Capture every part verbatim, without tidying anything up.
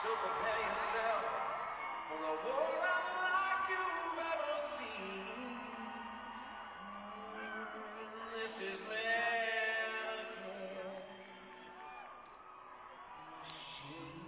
So prepare yourself for a war unlike you've ever seen. This is medical machine.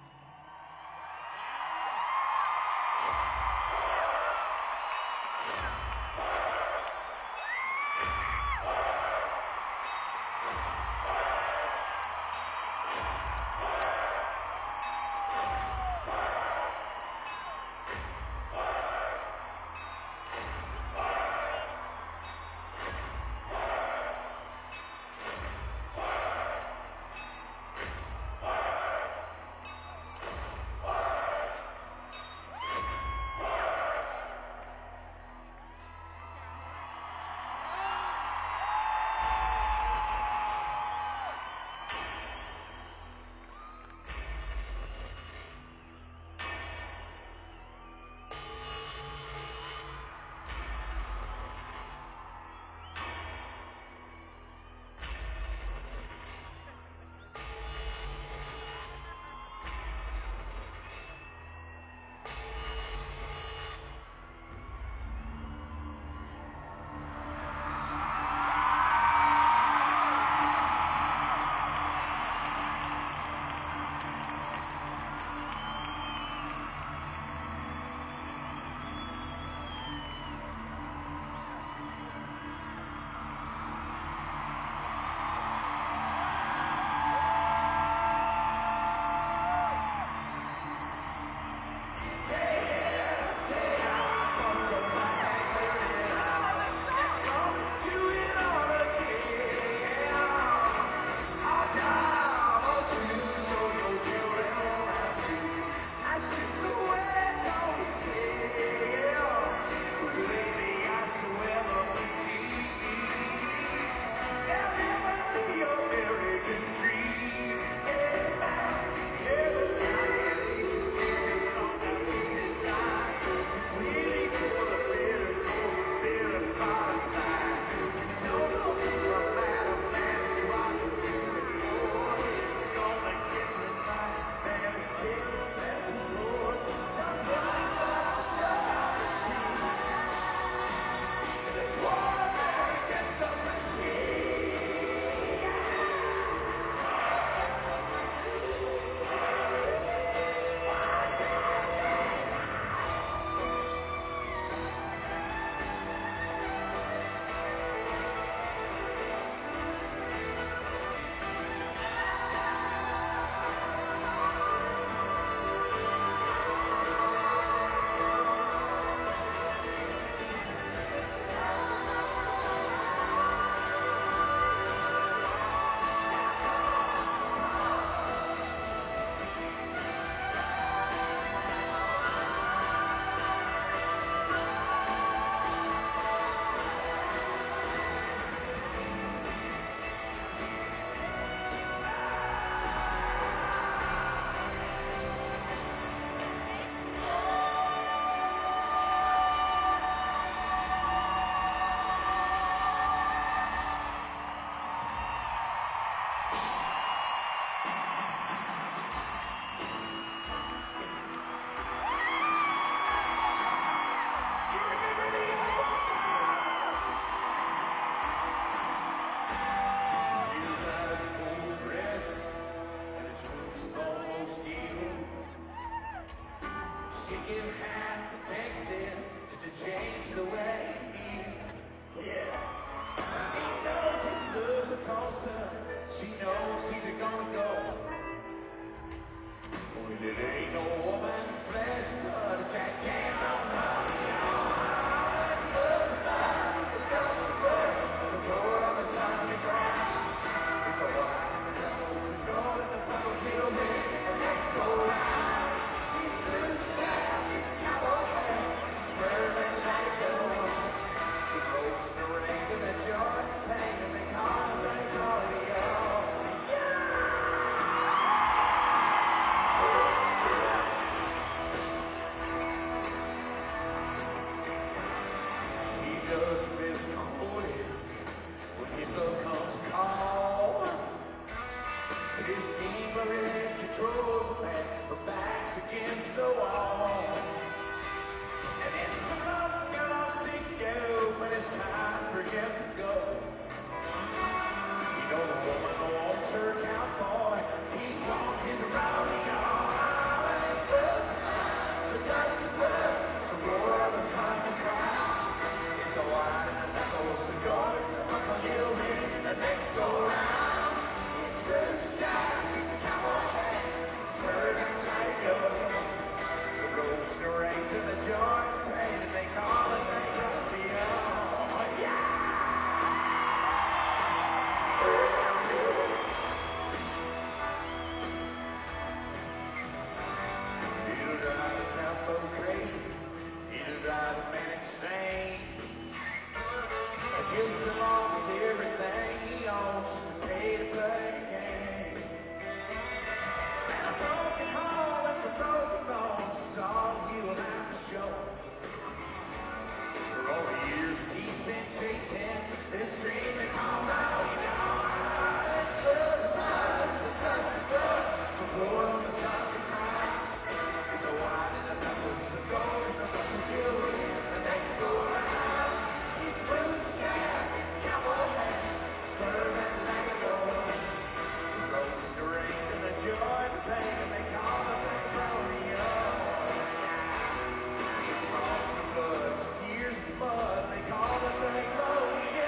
She knows she's gonna go. Only it ain't no woman, flesh and blood. It's that damn against the wall. And it's so long and I'll see you when it's time for him to go. You know the woman wants her cowboy, he wants his rodeo. And it's blood, so dusty blood, so roar of the sun and cry. It's a wide and the knuckles to go, Uncle Jill in the next go round. It's blue shine, it's a cowboy hat, swerving like a go. The road straight to the joint, and they call it the rodeo. Yeah! He'll drive a cowboy crazy, he'll drive a man insane. But he'll sell off everything he owns to pay to play the game. And a broken home and some broken bones is all you'll have to show. For all the years he's been chasing this dream they call rodeo. It's blood, it's blood, it's a dusty blood, so blood on the sun can cry. It's a wide and the knuckles to go, and the knuckles will win the next go round. It's blue shaft, it's a cowboy hat, spurs and like a gold. The road straight to the joy, the pain, and they call the thing rodeo. It's frost and blood, it's tears and mud, they call the thing rodeo.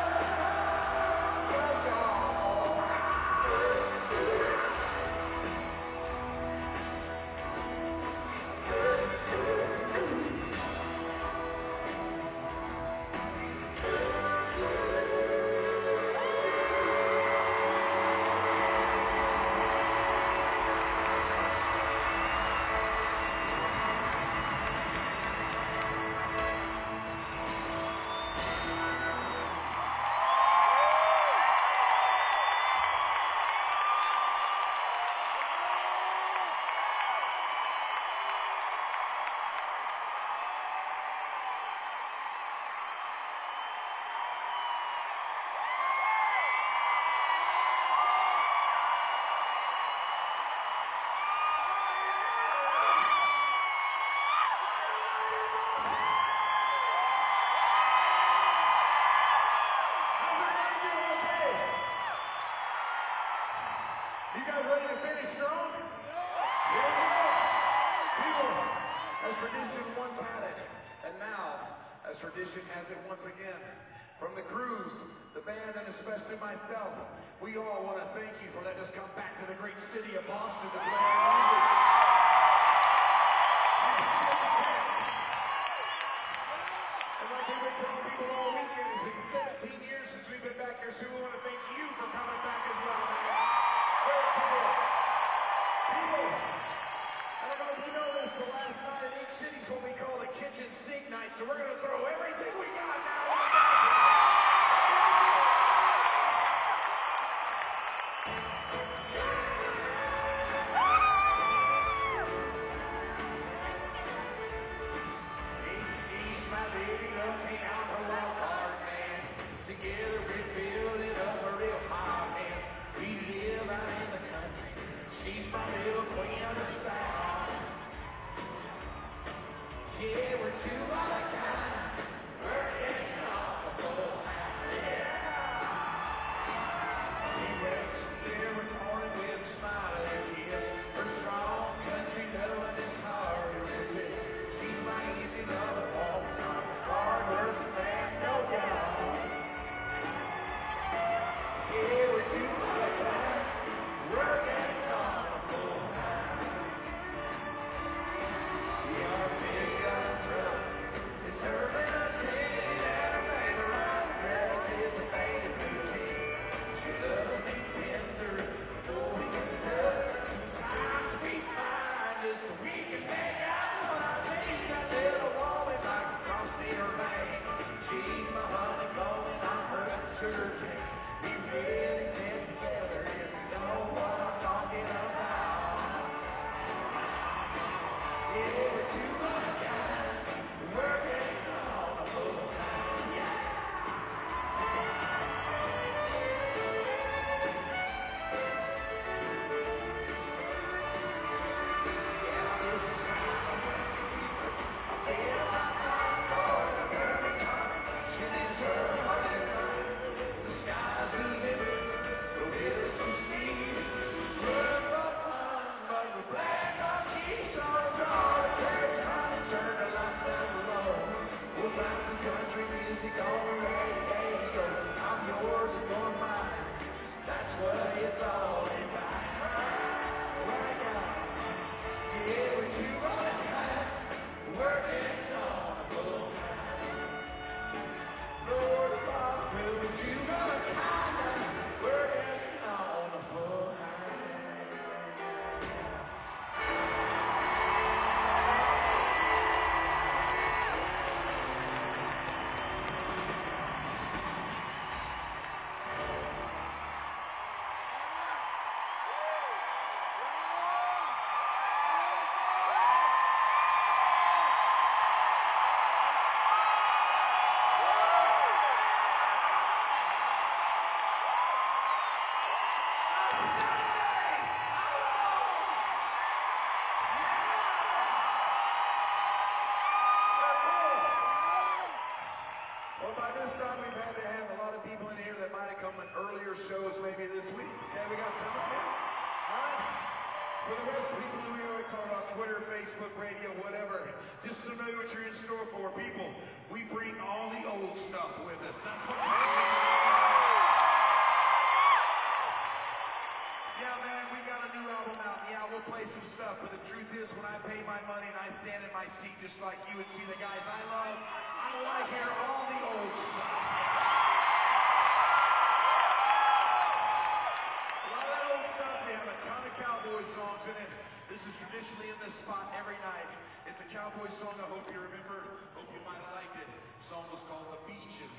You guys ready to finish strong? Here we go. People, as tradition once had it, and now, as tradition has it once again, from the crews, the band, and especially myself, we all want to thank you for letting us come back to the great city of Boston to play our music. And like we've been telling people all weekend, it's been seventeen years since we've been back here, so we want to thank you for coming back as well, man. Very cool. People, I don't know if you know this, the last night in each city is what we call the kitchen sink night, so we're going to throw everything we got now on the She's my baby, looking on her wild card, man. Together we're building up a real hard man. We live out in the country. She's my little queen of the South. Yeah, we're two of a kind. Working on the whole house. Yeah. She wakes me every morning with a smile and a kiss. Her strong country loving is hard to resist. She's my easy love of all time. Hard working man, no doubt. Yeah, we're two of a kind. Working on a full time. Yeah, our big gun truck is serving us in at her favorite round dress. It's a faded blue jeans. She loves me tender, though we get stuck. Sometimes we find us so we can make out what I mean. That little woman like a cross near her vein. She's my honey blowing on her sugar cane. We really get together if you know what I'm talking about. Yeah, we're two of a kind, working on a full time. Yeah. Yeah, it's all in my heart. Like I get what you want, working on a full time. Lord, if I will you run higher, working on a full time. Well, by this time, we've had to have a lot of people in here that might have come in earlier shows maybe this week. Okay, we got some of them. All right? For the rest of the people who we already talk about Twitter, Facebook, radio, whatever, just to know what you're in store for, people, we bring all the old stuff with us. That's what Yeah, man, we got a new album out. Yeah, we'll play some stuff, but the truth is, when I pay my money and I stand in my seat just like you and see the guys I love, I want to hear all the old stuff. A lot of that old stuff, we have a ton of cowboy songs in it. This is traditionally in this spot every night. It's a cowboy song I hope you remember. Hope you might have liked it. The song was called The Beaches.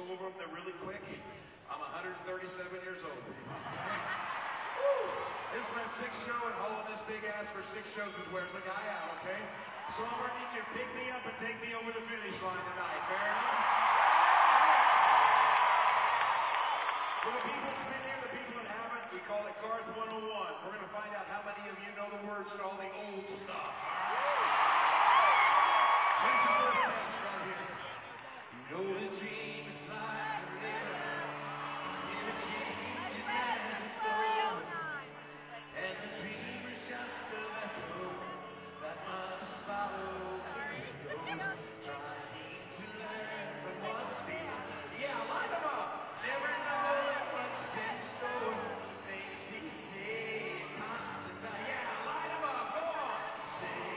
over them. They're really quick. I'm one hundred thirty-seven years old. Woo! This is my sixth show, and holding this big ass for six shows is wears a guy out, okay? So I'm gonna need you to pick me up and take me over the finish line tonight. Fair enough? For the people who've been here, the people that haven't, we call it Garth one oh one. We're gonna find out how many of you know the words to all the old stuff. Here's the first test right here. You know the dream is like a river, and it changes as it flows. And the dream is just a vessel that must follow where it goes. Trying to learn from what's been. Yeah, line them up. Never know what's in store. Makes each day positive. Yeah, line them up. Go on. Say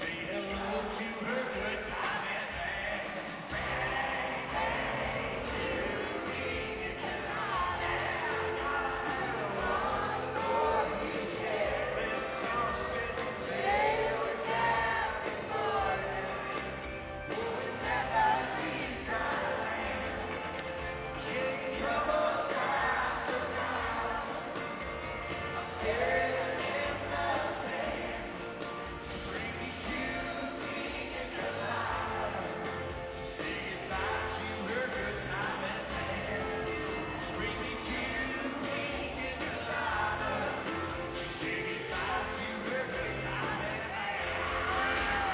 Say hello to her good time and bang. This song said, sail down the morning, will never be dry. King troubles out the ground, buried in the sand. Bring me to King and Delilah. Say goodbye to her good time and band. Bring me to King and Delilah. Say goodbye to her good time and band.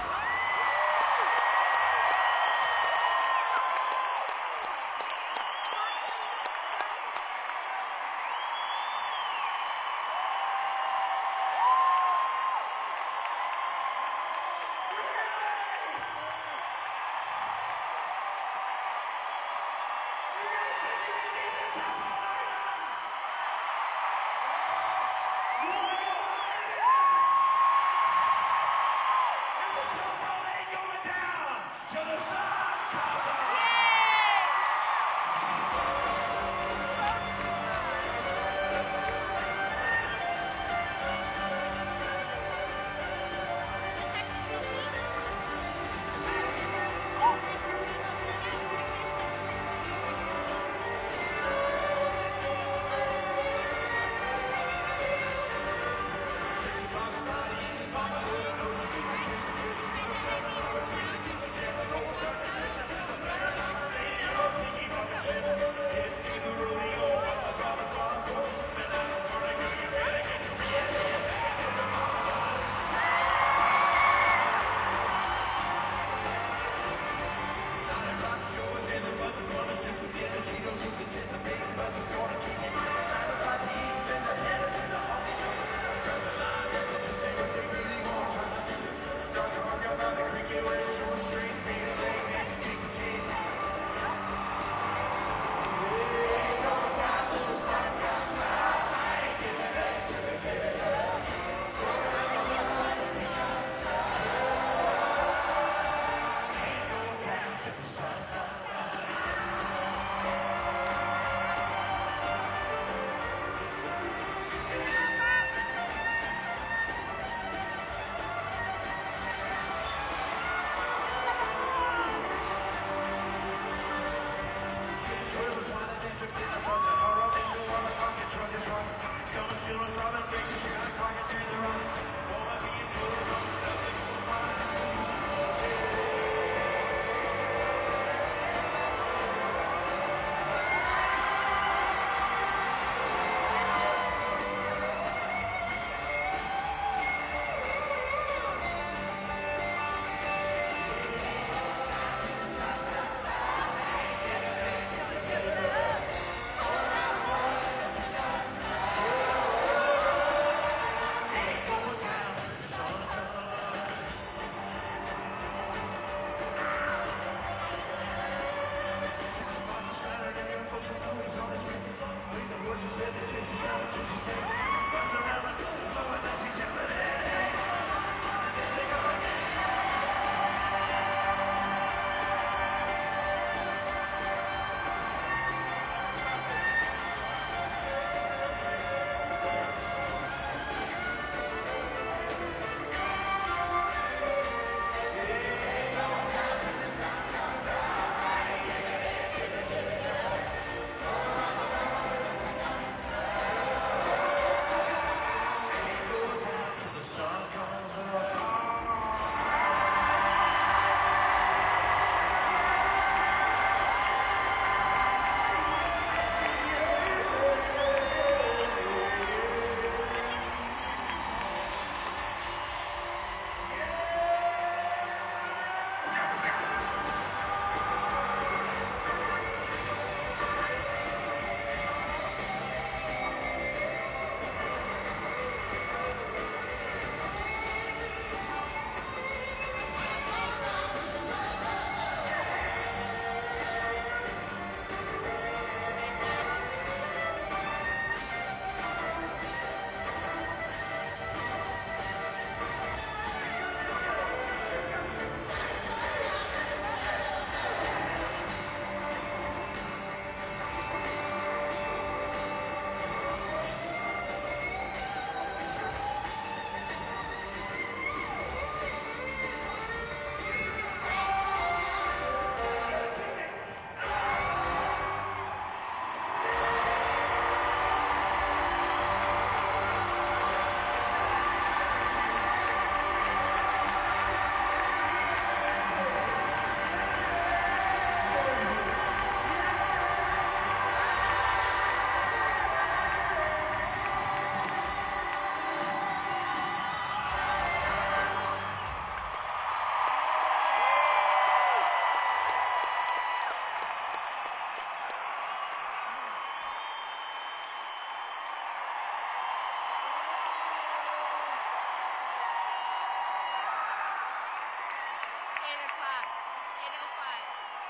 eight o'clock. eight oh five.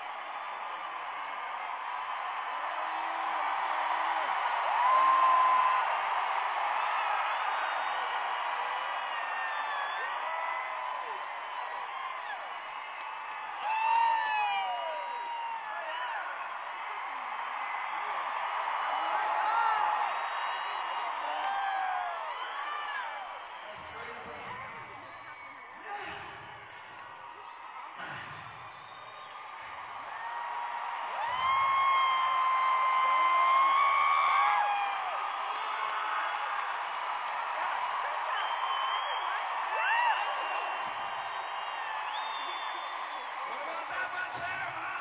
What about that much hair, huh?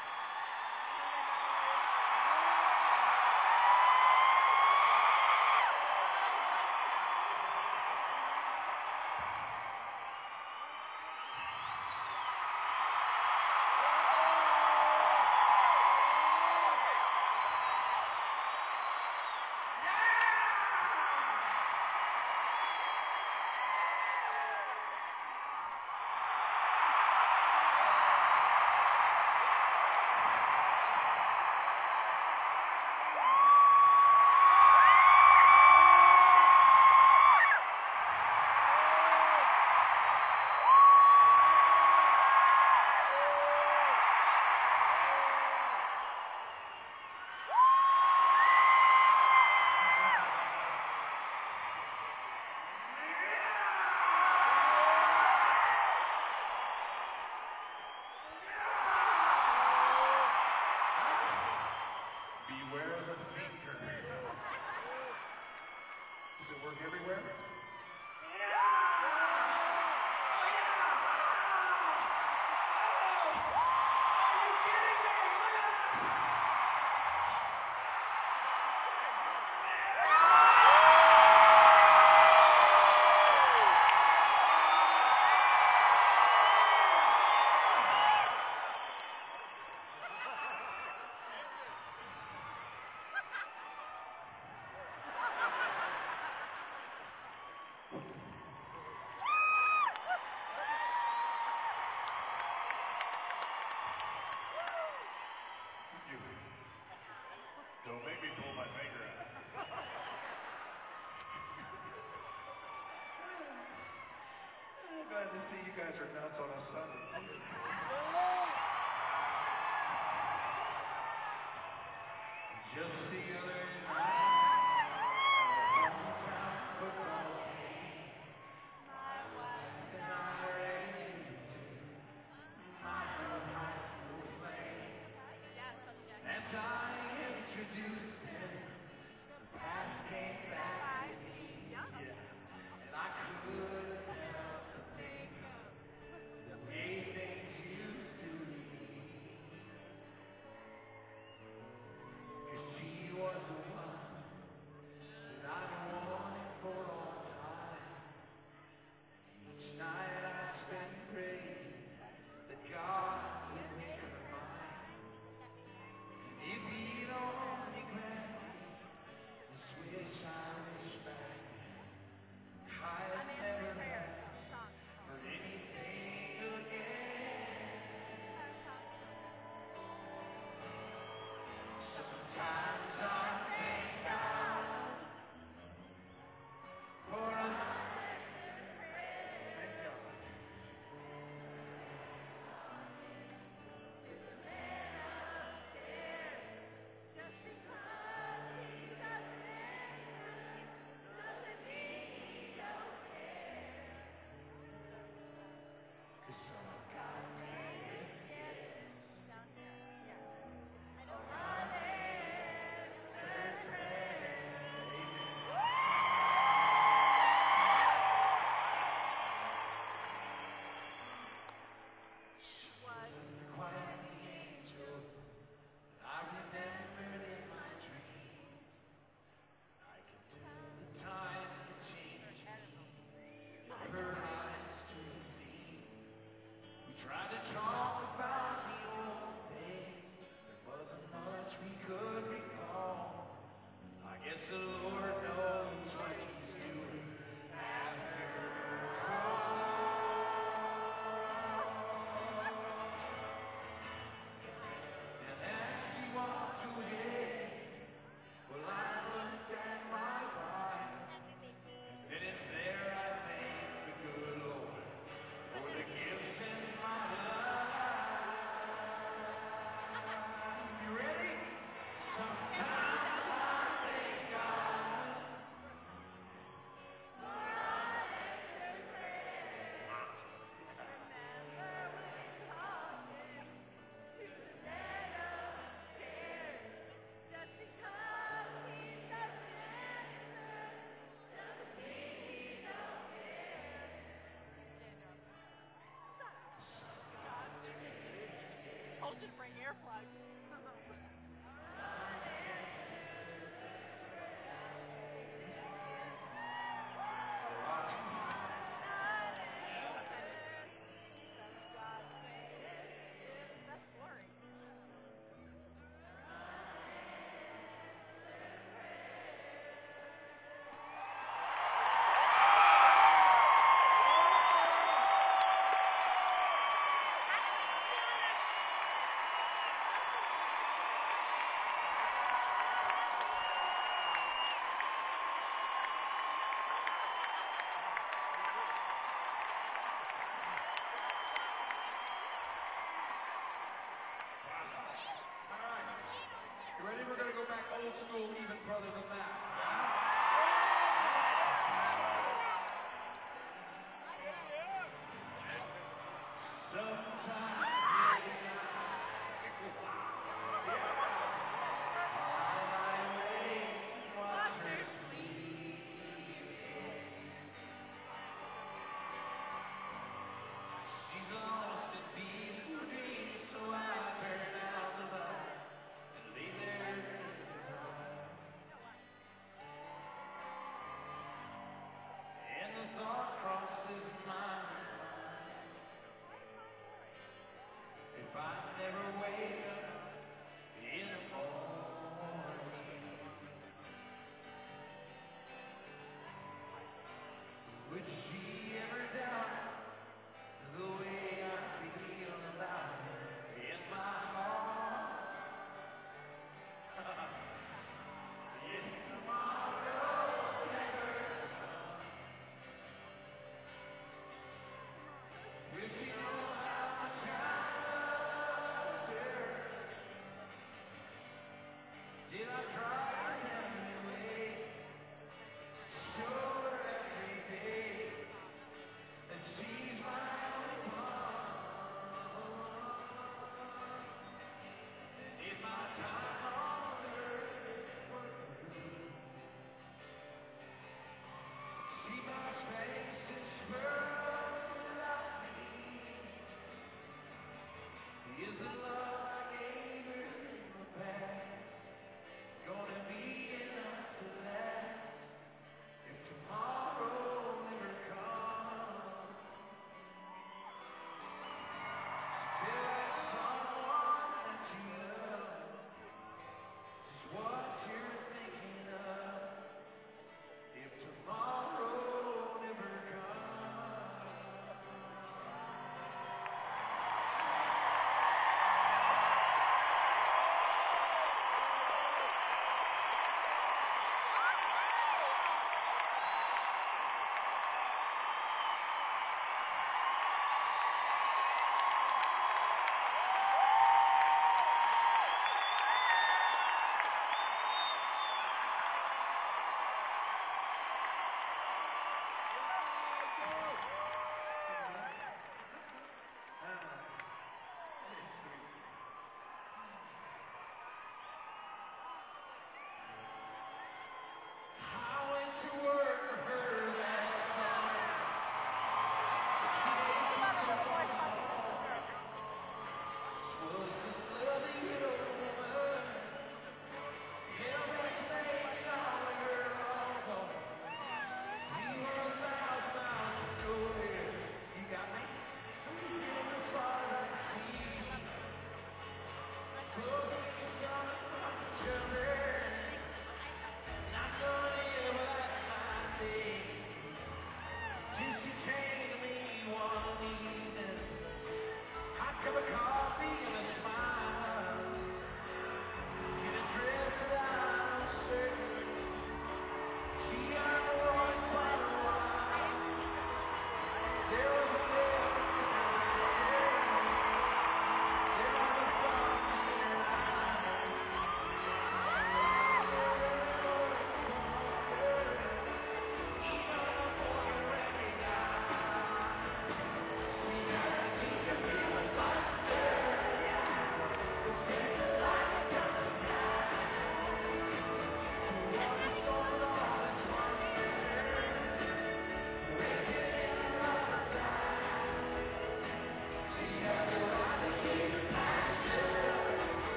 Beware the finger. Does it work everywhere? You. Don't make me pull my finger out. I'm glad to see you guys are nuts on a Sunday. Just the other night, at a hometown football game, my wife and I raced to my old high school play. As I introduced them, the past came back to me, yeah, and I couldn't help but think of the way things used to be. 'Cause she was the one that I'd wanted for all time. Each night I'd spend praying that God would make her mine. And if he'd only grant me this wish I wish back, I'd never should bring air flag. That's boring. You ready? We're going to go back old school even further than that. Sometimes she's lost in peaceful dreams, so I turn out the light and lay there and cry. And the thought crosses my mind, if I never wake up in the morning, would she ever doubt the way I feel about her in my heart? If tomorrow never comes, will she know how much I loved her? Did I try anyway to show her every day that she's my only one? And if my time on earth were through, see my face this world without me. Is the love I gave her in the past gonna be enough to last if tomorrow never comes? So tell that someone that you love just what you're thinking of if tomorrow never comes. I went to work for her last summer, but she ain't too far. She was this lovely little woman. Yeah, that's late on the girl all gone. We were a thousand miles from nowhere. You got me? As far as I can see. Both of you saw each other. Not going in without my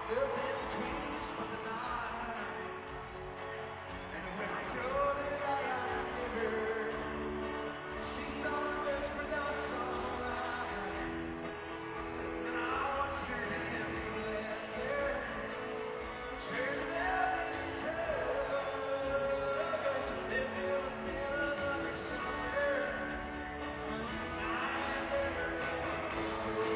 Nothing between us but the night. And when I told her that I never, she saw the desperate dots on line. And I watched her hands let there, turn out into there's never been another summer I ever knew.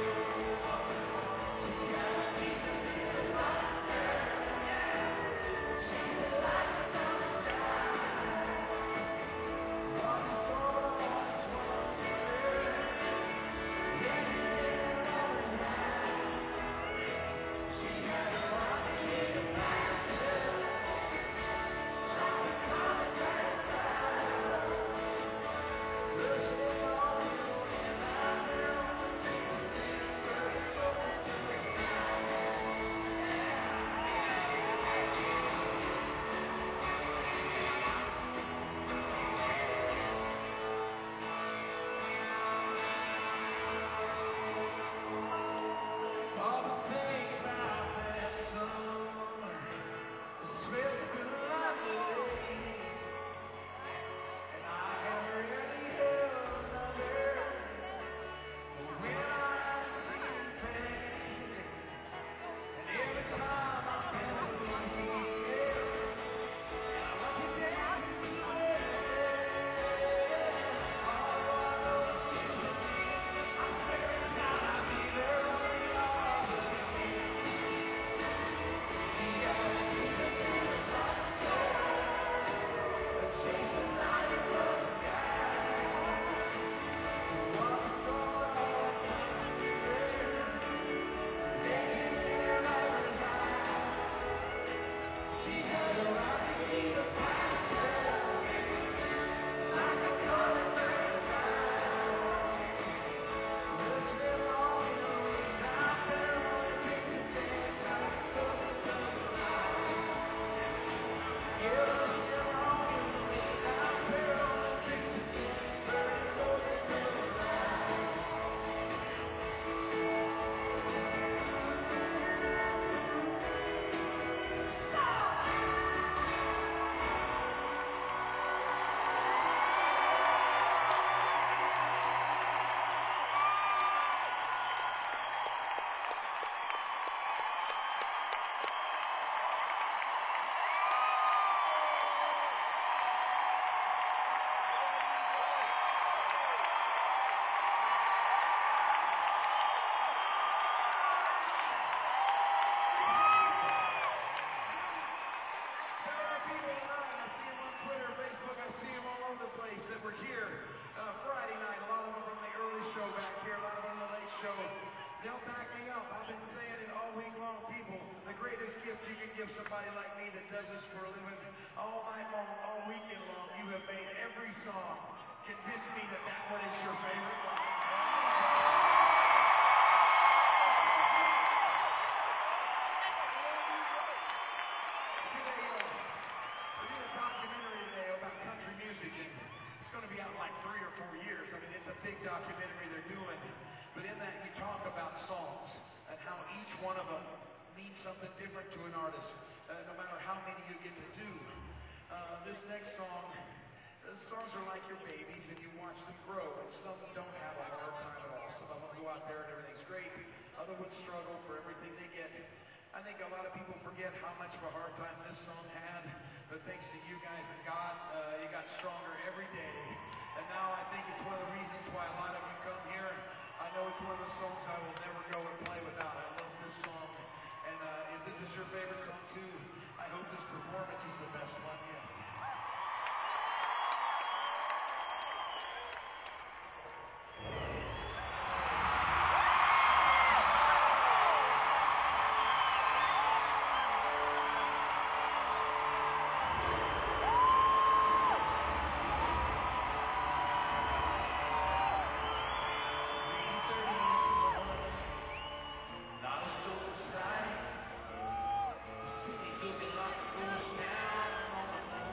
She has me feeling like her. She's a light from the sky. What the storm was wonder. Raging in her eyes. She had a rocket in a passion. Like a comet burning bright. Rushing on you and I fell into all the thing about that summer. The sweat grew like lace. And I never really held another. But when I see your face, and every time I pass away, and I watch you dancing away, although I know the things you mean, I swear inside I'll be there when you are with me. She got me feeling like a chasing lightning from the sky. What a storm was under, raging in her lover's eyes. She had a rocket in a passion, like a comet burning bright. Rushing on you and I fell into dead like nothing but a lie. Yeah, rushing on you and I fell into dead like nothing but a lie. There are people online. I see them on Twitter, Facebook. I see them all over the place that were here uh, Friday night. A lot of them from the early show back here, a lot of them from the late show. They'll back me up. I've been saying it all week long, people. The greatest gift you can give somebody like me that does this for a living all night long, all weekend long. You have made every song convince me that that one is your favorite one. Today, uh, we're doing a documentary today about country music, and it's going to be out in like three or four years. I mean, it's a big documentary they're doing. But in that, you talk about songs and how each one of them means something different to an artist, uh, no matter how many you get to do. Uh, this next song, the songs are like your babies, and you watch them grow, and some don't have a hard time at all. Some of them go out there and everything's great. Other ones struggle for everything they get. I think a lot of people forget how much of a hard time this song had, but thanks to you guys and God, uh, you got stronger every day. And now I think it's one of the reasons why a lot of you come here. I know it's one of the songs I will never go and play without. I love this song. And uh, if this is your favorite song too, I hope this performance is the best one yet. Not a soul in sight. The city's looking like a ghost town on the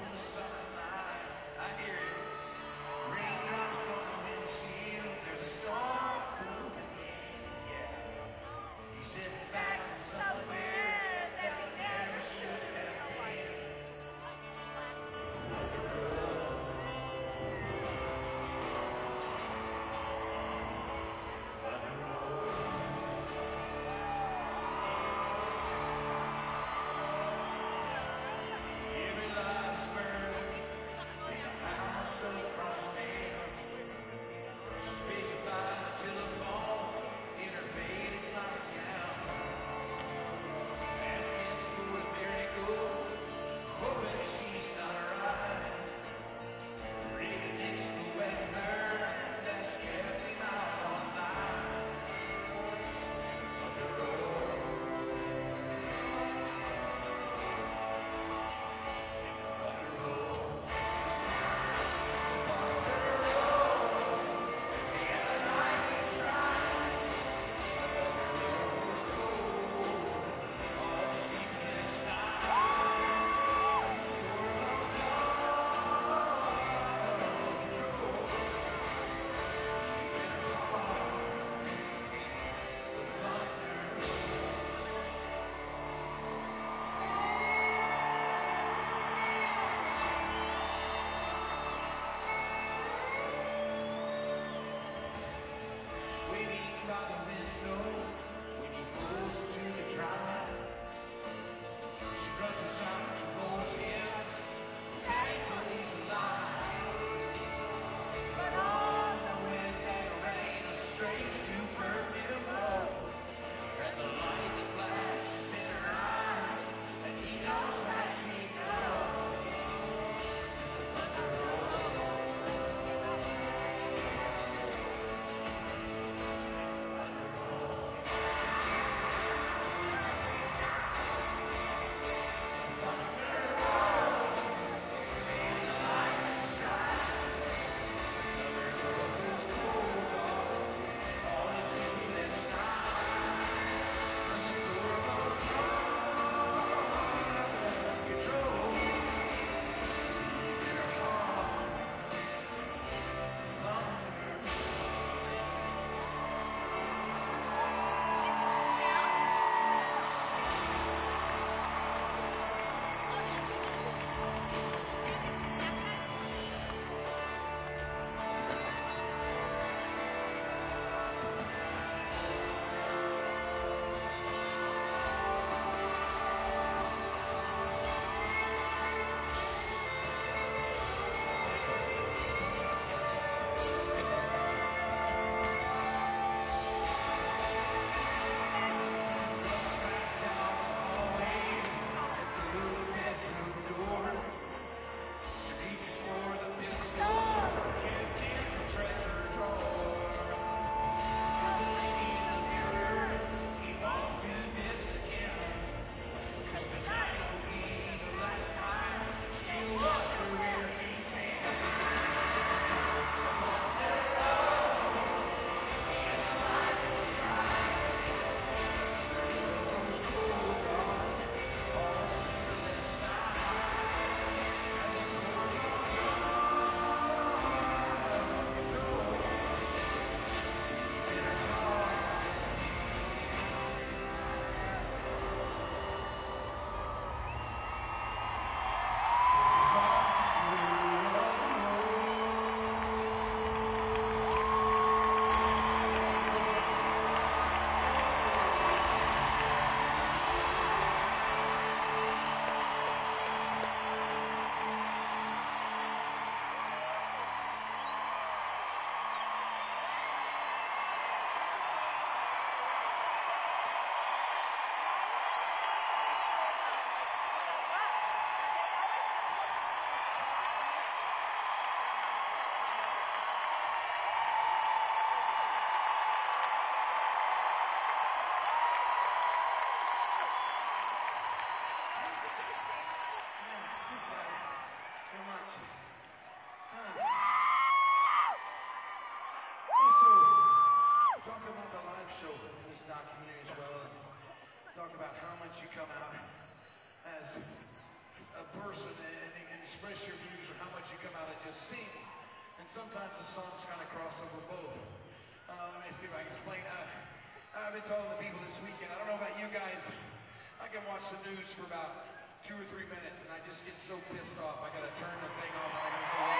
talk about how much you come out as a person and, and express your views, or how much you come out and just sing. And sometimes the songs kind of cross over both. Uh, let me see if I can explain. Uh, I've been telling the people this weekend, I don't know about you guys, I can watch the news for about two or three minutes and I just get so pissed off. I gotta turn the thing off and I gotta go away.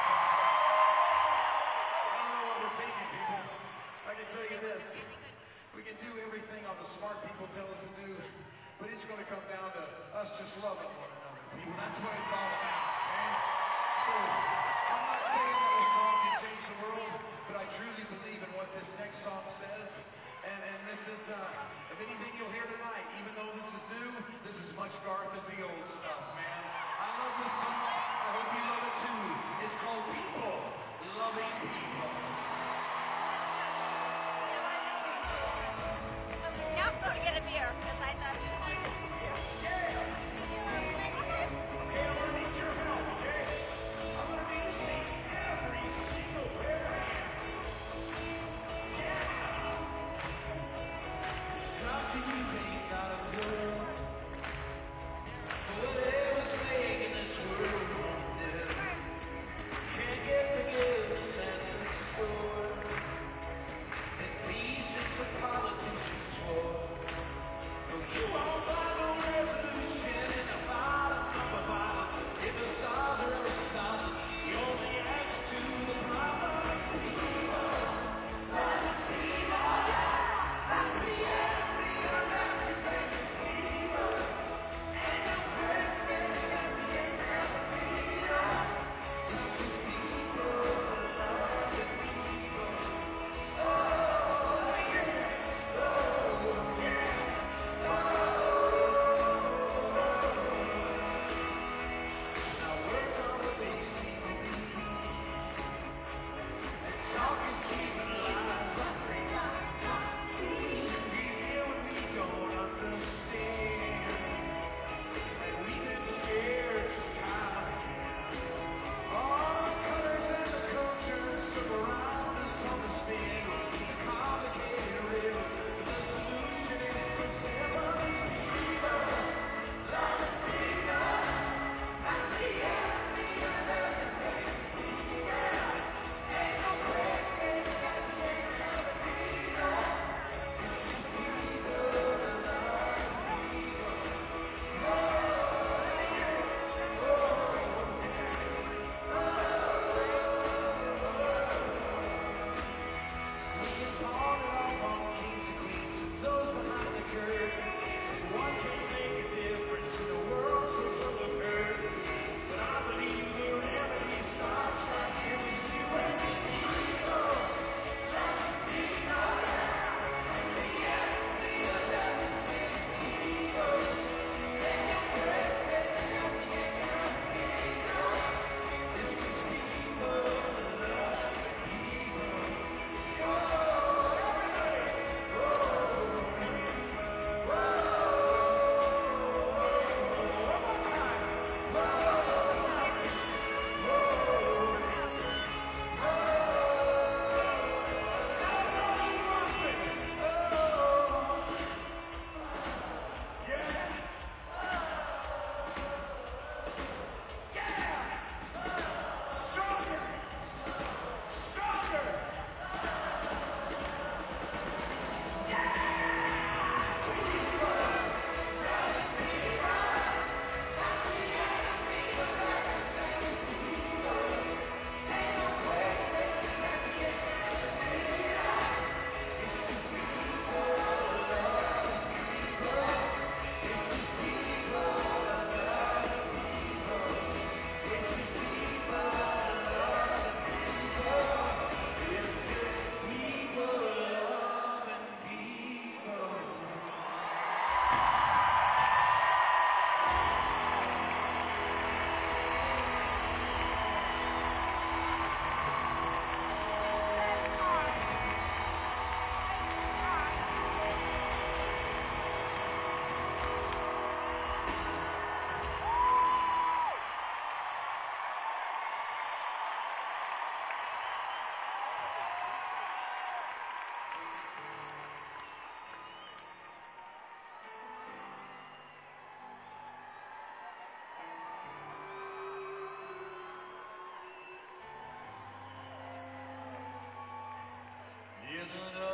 I don't know what we're thinking, people. I can tell you this. We can do everything all the smart people tell us to do, but it's going to come down to us just loving one another. People, that's what it's all about, okay? So, I'm not saying that a song can change the world, but I truly believe in what this next song says. And, and this is, uh, if anything you'll hear tonight, even though this is new, this is much Garth as the old stuff, man. I love this song. I hope you love it too. It's called People Loving People. Now I'm going to get a beer because I thought you wanted a beer. Okay, I'm gonna need your help, okay? I'm gonna need to see every single pair of hands. Yeah! Nothing you ain't got a girl. Whatever's making this world won't do. Can't get forgiveness and the soul.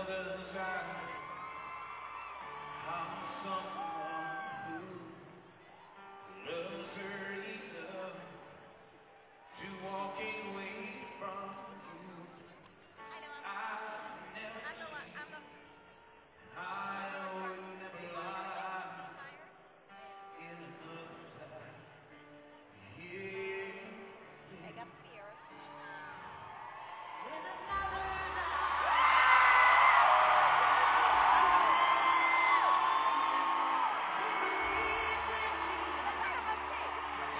mother's eyes. I'm someone who loves her enough to walking away from you. I know I'm, I never, I'm the one. I'm the. I know Are it you never gonna lie stay tired? in another's eye. Yeah. Pick up beers. In another's eye. Look at him, let's see.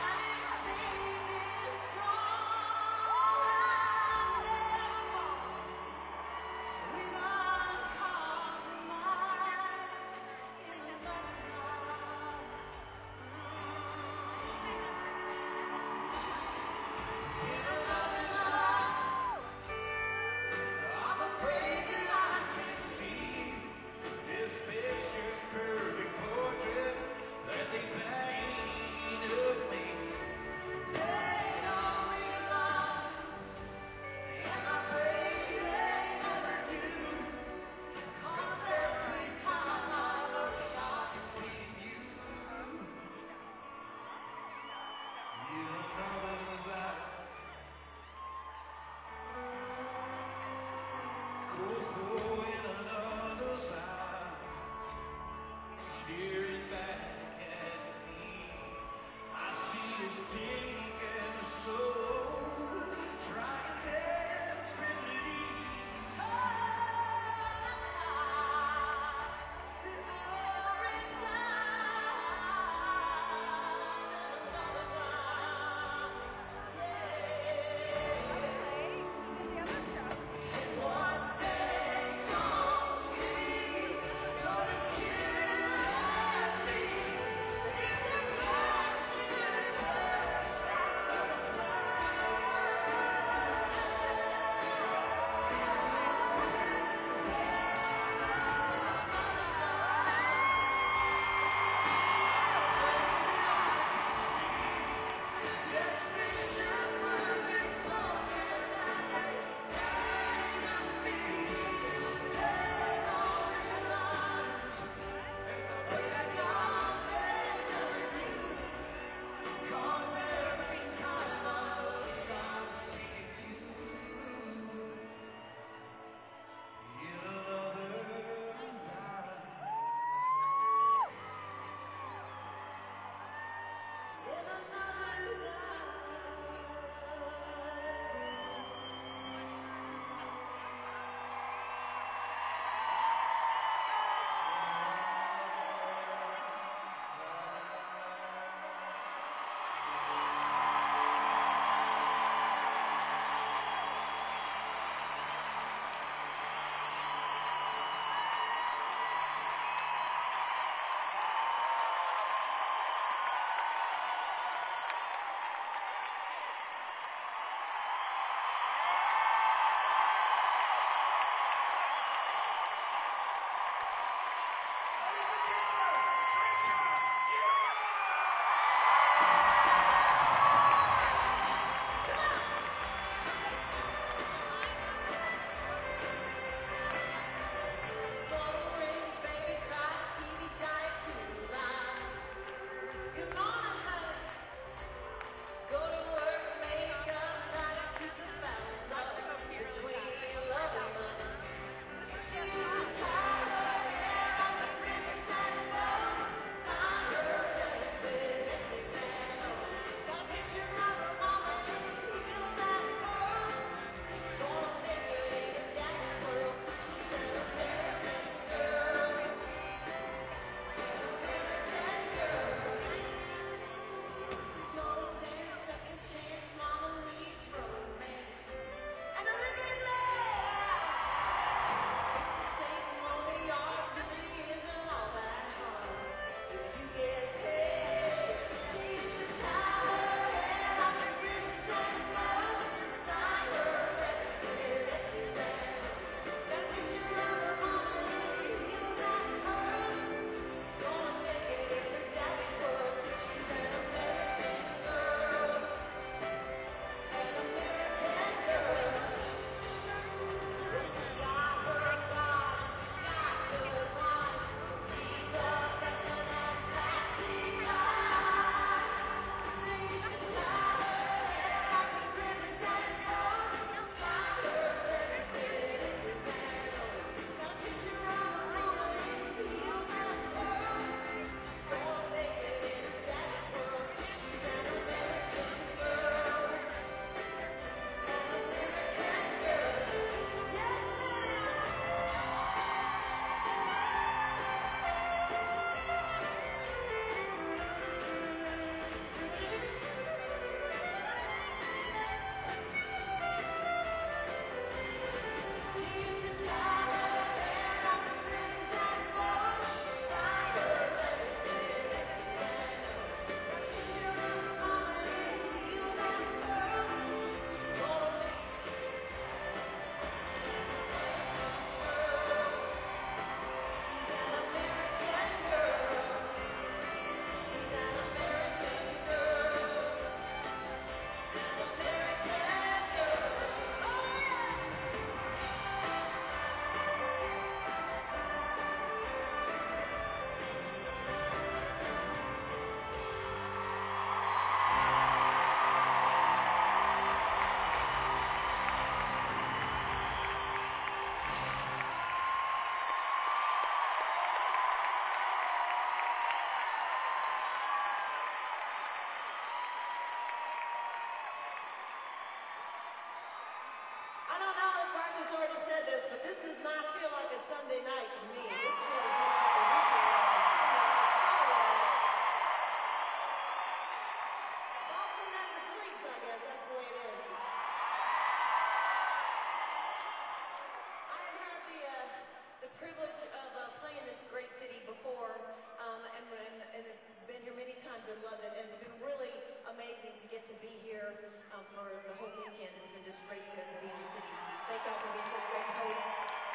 this great city before, um, and, and, and have been here many times and loved it. And it's been really amazing to get to be here um, for the whole weekend. It's been just great to, to be in the city. Thank y'all for being such great hosts.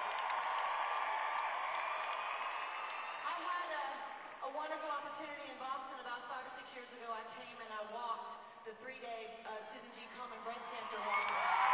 I had a, a wonderful opportunity in Boston about five or six years ago. I came and I walked the three-day uh, Susan G. Komen breast cancer walk.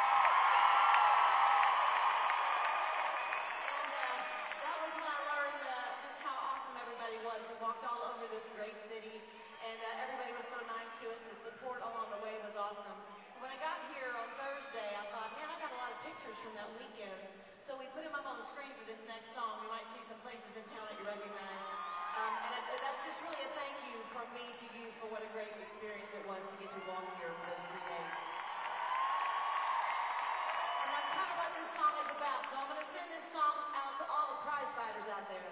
Was. We walked all over this great city, and uh, everybody was so nice to us. The support along the way was awesome. When I got here on Thursday, I thought, man, I got a lot of pictures from that weekend. So we put them up on the screen for this next song. You might see some places in town that you recognize. Um, and it, that's just really a thank you from me to you for what a great experience it was to get to walk here for those three days. And that's kind of what this song is about. So I'm going to send this song out to all the prize fighters out there.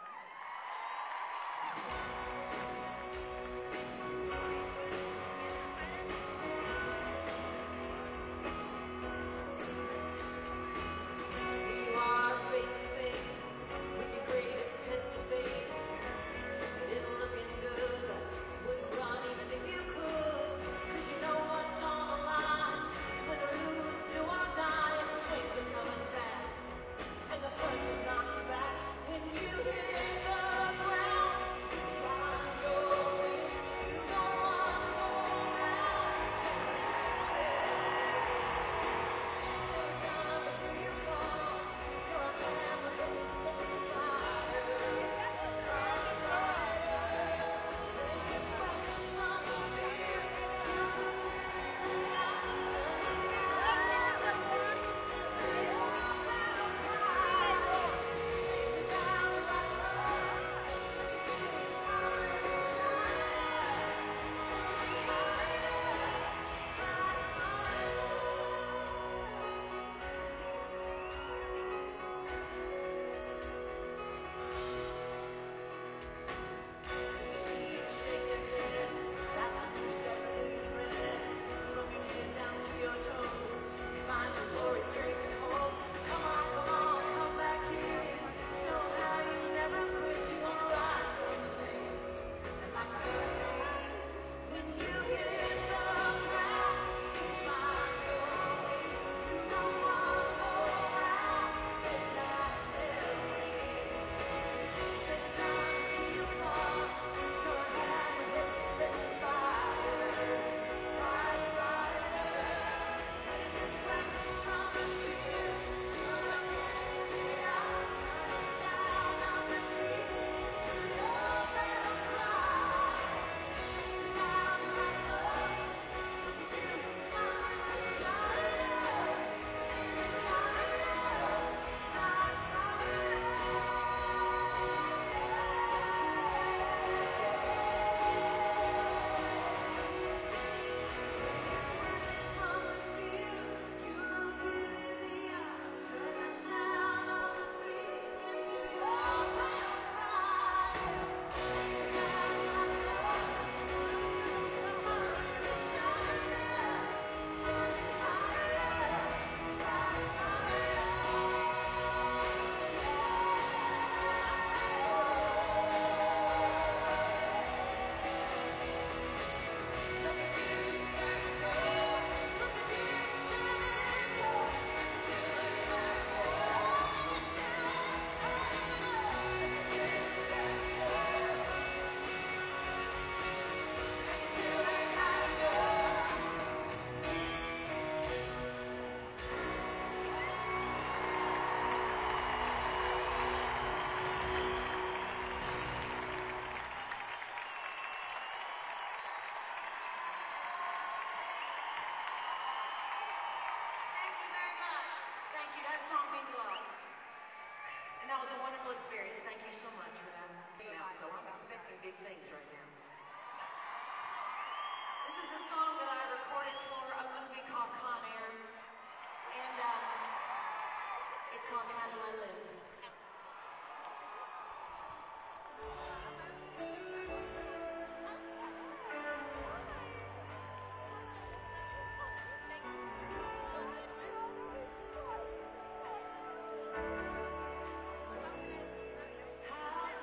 Experience. Thank you so much for that. Now, so I'm expecting big things right now. This is a song that I recorded for a movie called Con Air, and um, it's called How Do I Live? How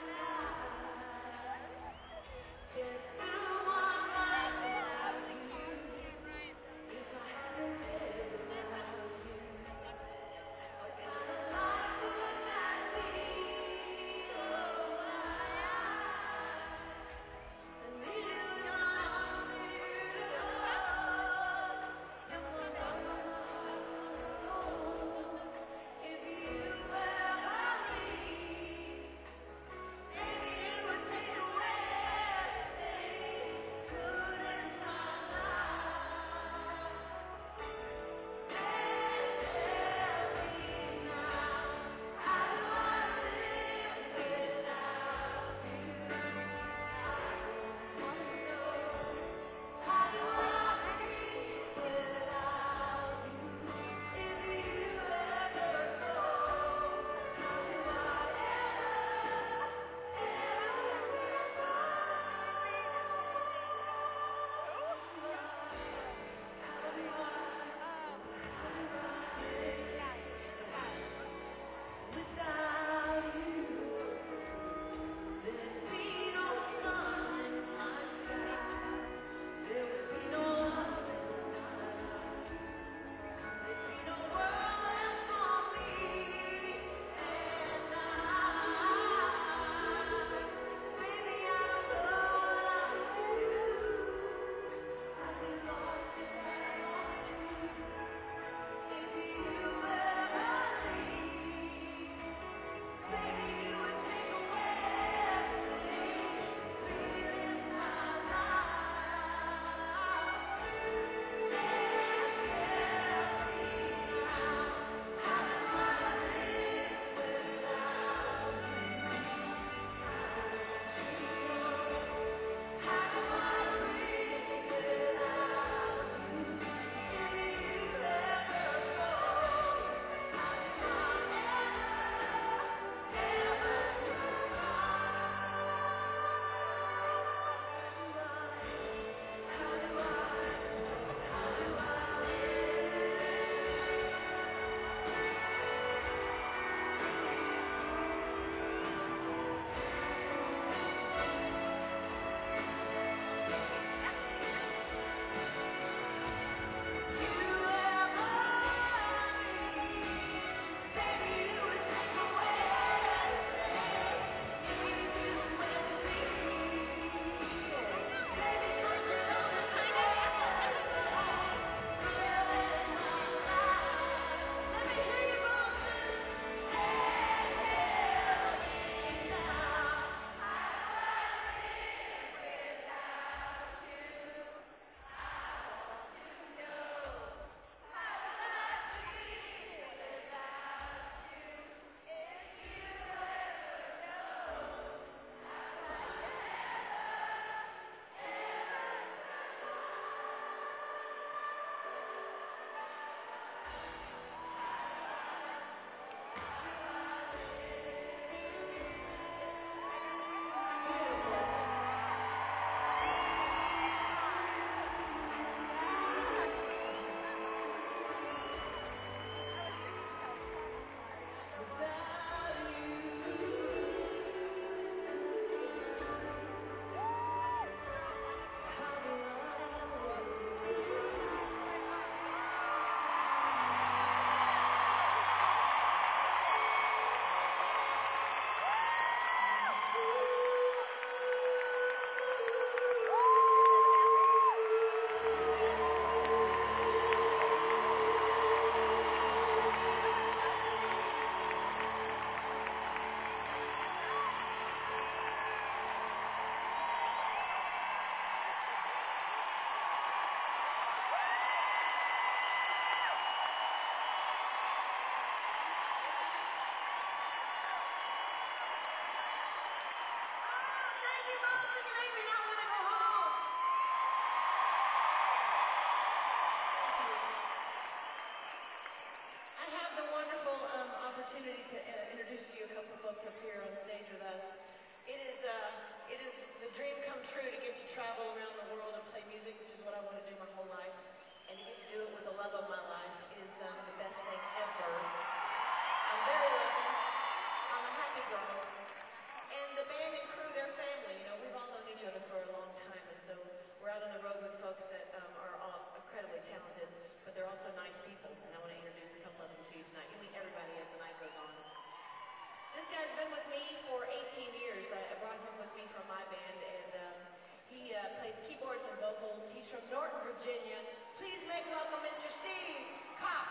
been with me for eighteen years. I, I brought him with me from my band, and um, he uh, plays keyboards and vocals. He's from Norton, Virginia. Please make welcome Mister Steve Cox.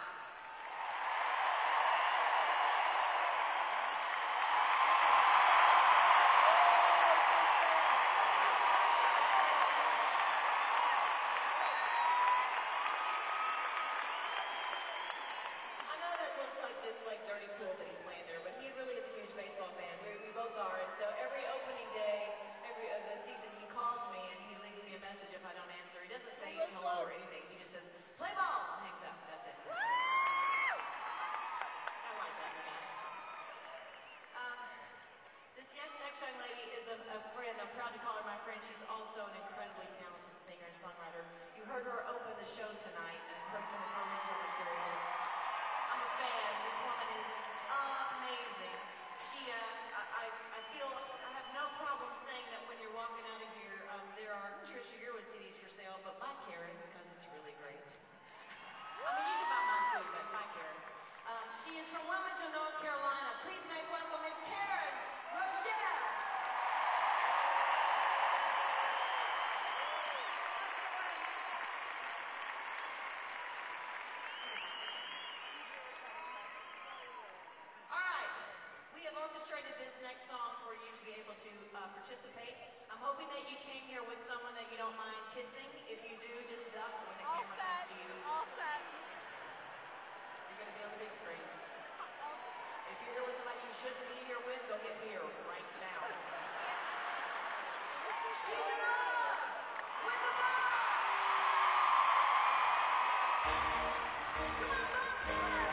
I know that looks like just like dirty pool that he's playing there, but he really is a huge baseball fan. We, we both are, and so every opening day, every of the season, he calls me and he leaves me a message if I don't answer. He doesn't say hello or anything. He just says, "Play ball," and hangs up. That's it. I like that guy. Um, this young, next young lady is a, a friend. I'm proud to call her my friend. She's also an incredibly talented singer and songwriter. You heard her open the show tonight and heard some of her original material. I'm a fan. This woman is amazing. She, uh, I, I I feel I have no problem saying that when you're walking out of here, um, there are Trisha Yearwood C Ds for sale, but buy Karen's because it's really great. I mean, you can buy mine too, but buy Karen's. Um, she is from Wilmington, North Carolina. Please make welcome Miss Karen Rochelle. All right, we have orchestrated this next song for you to be able to uh, participate. I'm hoping that you came here with someone that you don't mind kissing. If you do, just duck when the All camera set. comes to you. All set. You're going to be on the big screen. If you're here with somebody you shouldn't be here with, go get beer right now. She's in love with the ball. Come on, Monster.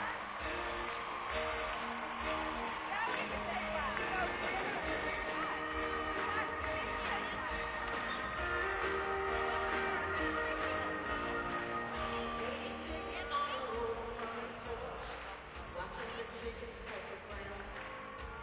Lady sitting on a old front porch, watching the chickens peck around.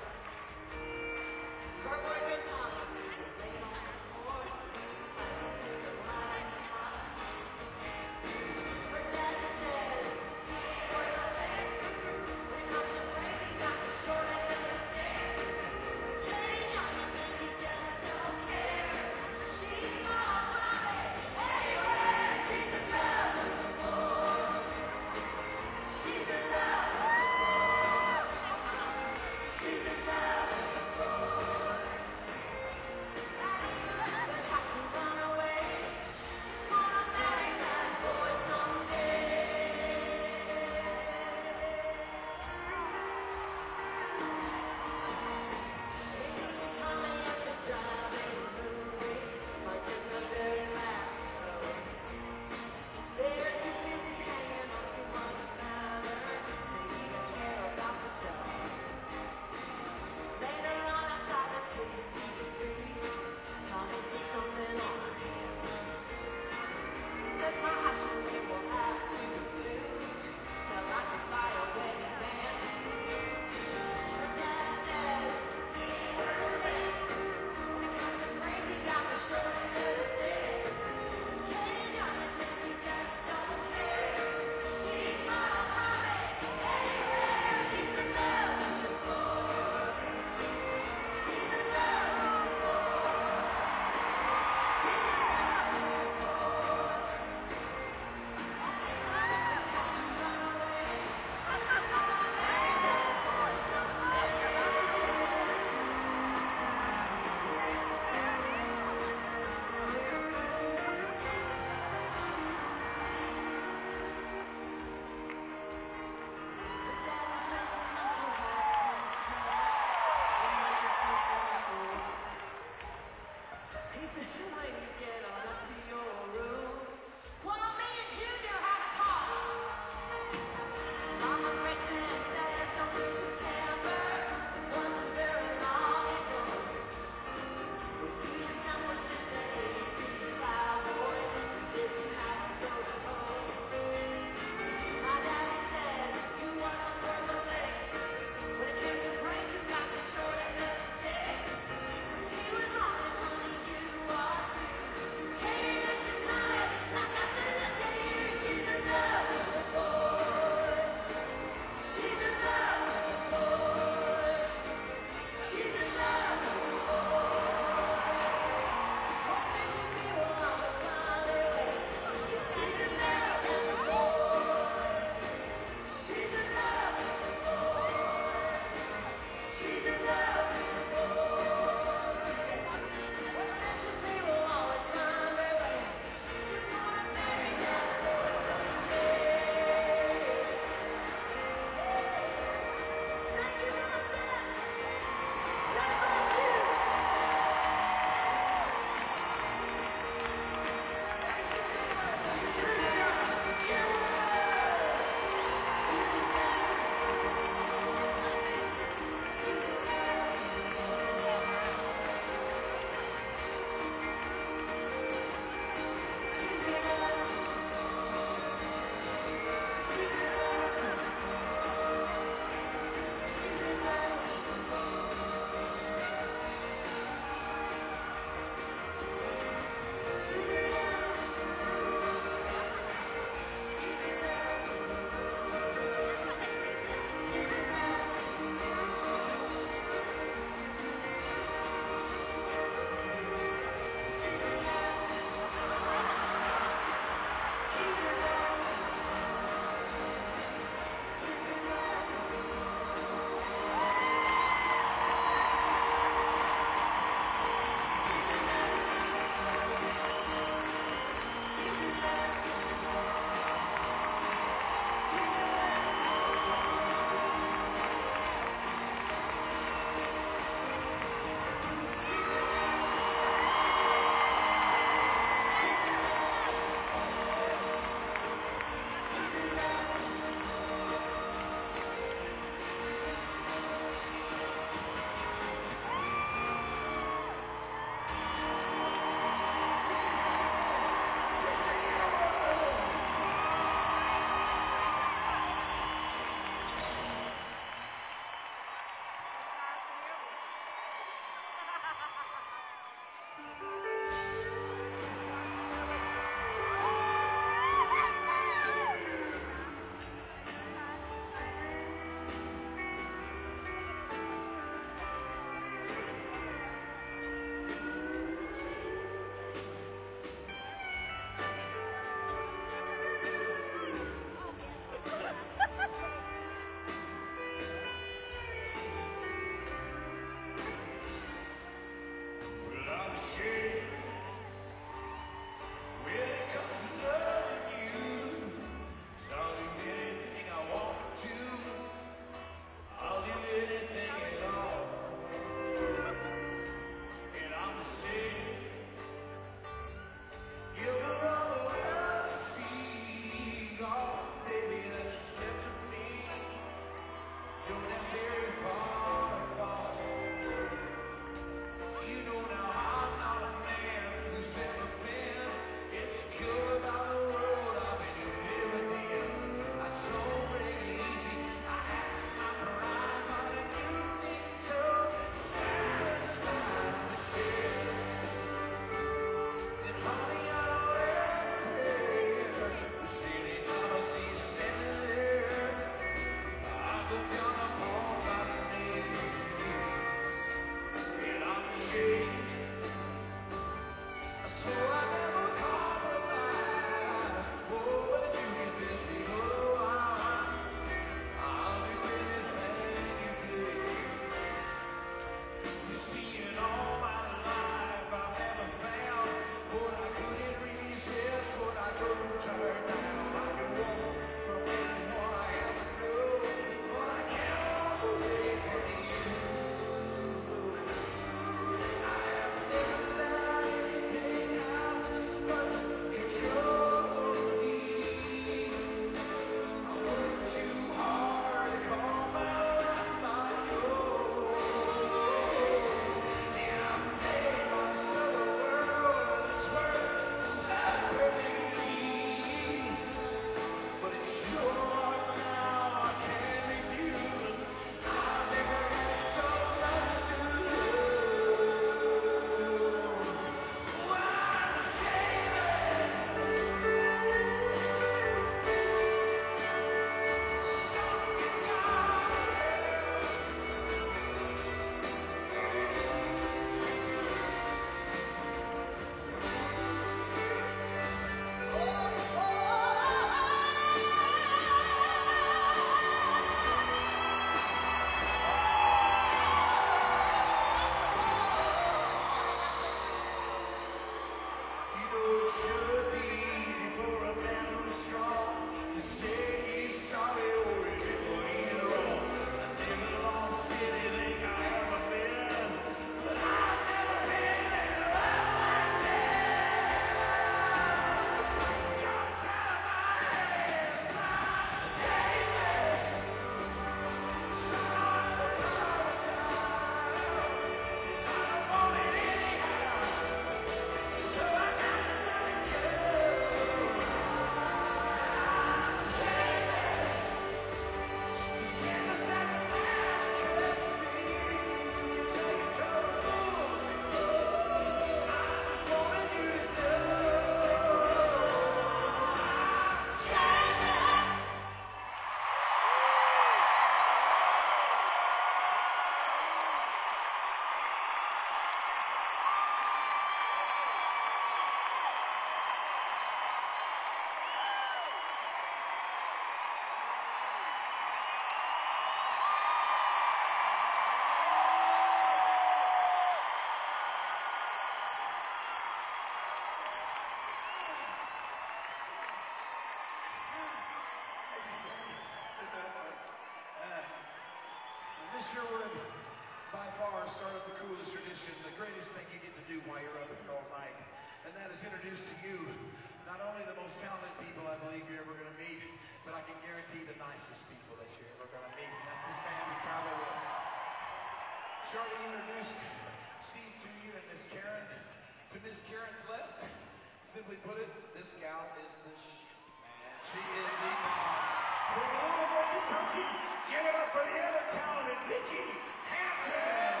Sherwood by far started the coolest tradition, the greatest thing you get to do while you're up here all night. And that is introduce to you not only the most talented people I believe you're ever going to meet, but I can guarantee the nicest people that you're ever going to meet. And that's this band we travel with. Shorty introduced Steve to you and Miss Karen. To Miss Karen's left, simply put it, this gal is the shit, man. She is the bomb. From Louisville, Kentucky, give it up for the ever talented Vicki Hampton.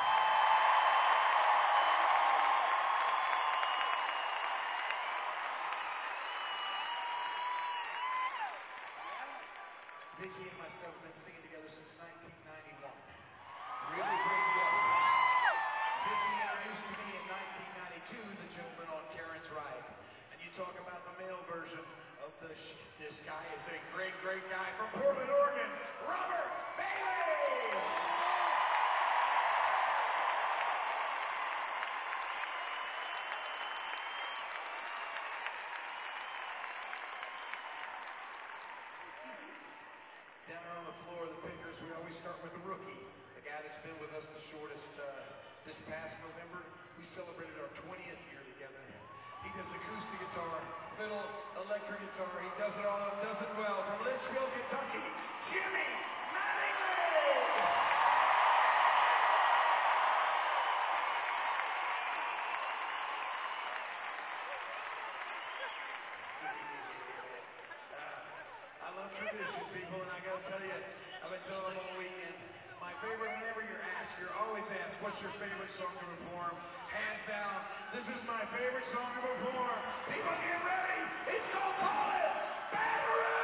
Vicki and myself have been singing together since nineteen ninety-one. Really great guy. Vicki introduced to me in nineteen ninety-two the gentleman on Karen's right. And you talk about the male version of the sh this guy is a great, great guy from Portland, Oregon, Robert Bailey! Down on the floor of the Pickers, we always start with the rookie, the guy that's been with us the shortest. Uh, this past November, we celebrated our twentieth year together. He does acoustic guitar, fiddle, electric guitar. He does it all and does it well. From Litchfield, Kentucky, Jimmy Mattingly! I love tradition, people, and I gotta tell you, I've been telling them all weekend, my favorite, whenever you're asked, you're always asked, what's your favorite song to perform? Hands down, this is my favorite song to perform. People get ready, it's called Call It Battery!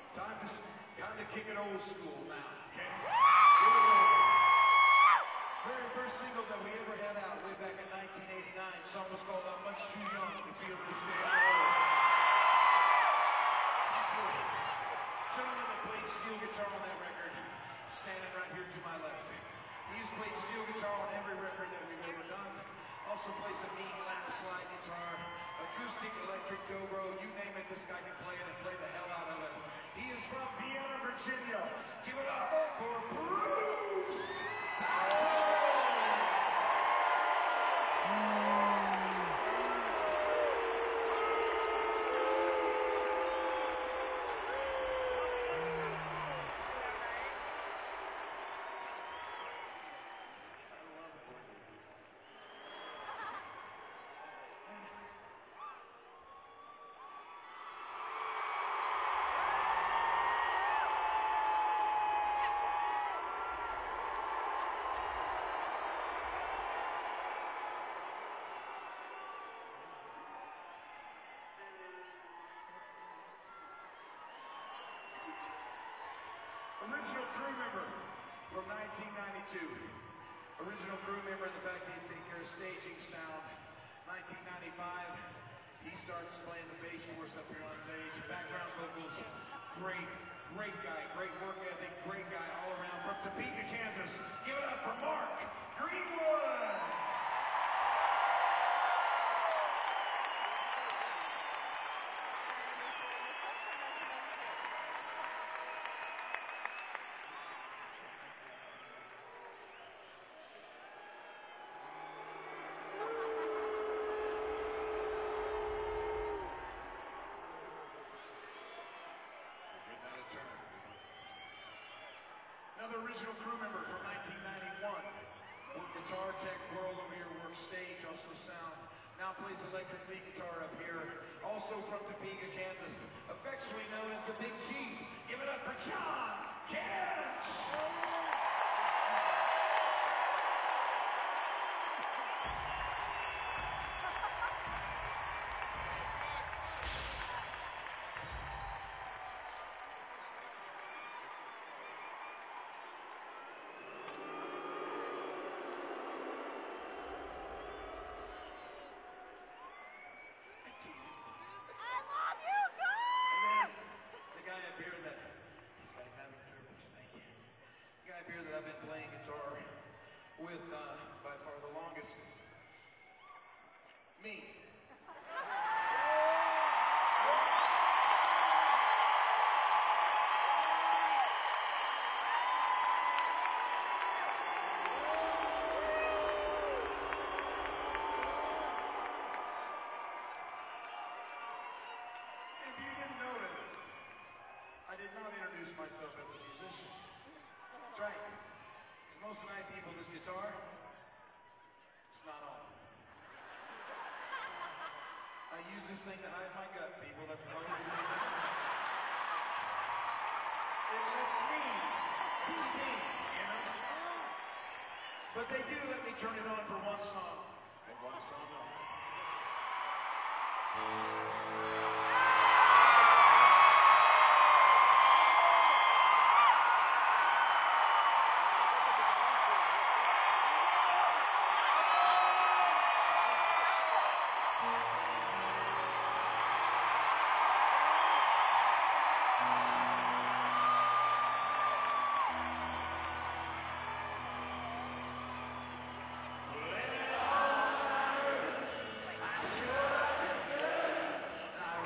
Time to, time to kick it old school now, okay? Here we go. Very first single that we ever had out way back in nineteen eighty-nine. The song was called I'm Much Too Young to Feel This Day Alone. Gentleman that played steel guitar on that record, standing right here to my left. He's played steel guitar on every record that we've ever done. Also plays a mean lap slide guitar, acoustic, electric, dobro, you name it, this guy can play it and play the hell out of it. He is from Vienna, Virginia. Give it up for Bruce! Original crew member from nineteen ninety-two. Original crew member in the back, he'd take care of staging, sound. nineteen ninety-five, he starts playing the bass for us up here on stage. Background vocals, great, great guy, great work ethic, great guy all around. From Topeka, Kansas, give it up for Mark Greenwood! Another original crew member from nineteen ninety-one. Worked guitar tech, world over here, worked stage, also sound. Now plays electric lead guitar up here. Also from Topeka, Kansas. Affectionately known as the Big G. Give it up for John Kent! That I've been playing guitar with uh, by far the longest. Me. If you didn't notice, I did not introduce myself as a musician. That's right. Because most of the night people, this guitar, it's not on. I use this thing to hide my gut, people. That's the only reason. It lets me be me, you know? But they do let me turn it on for one song. And one song only. I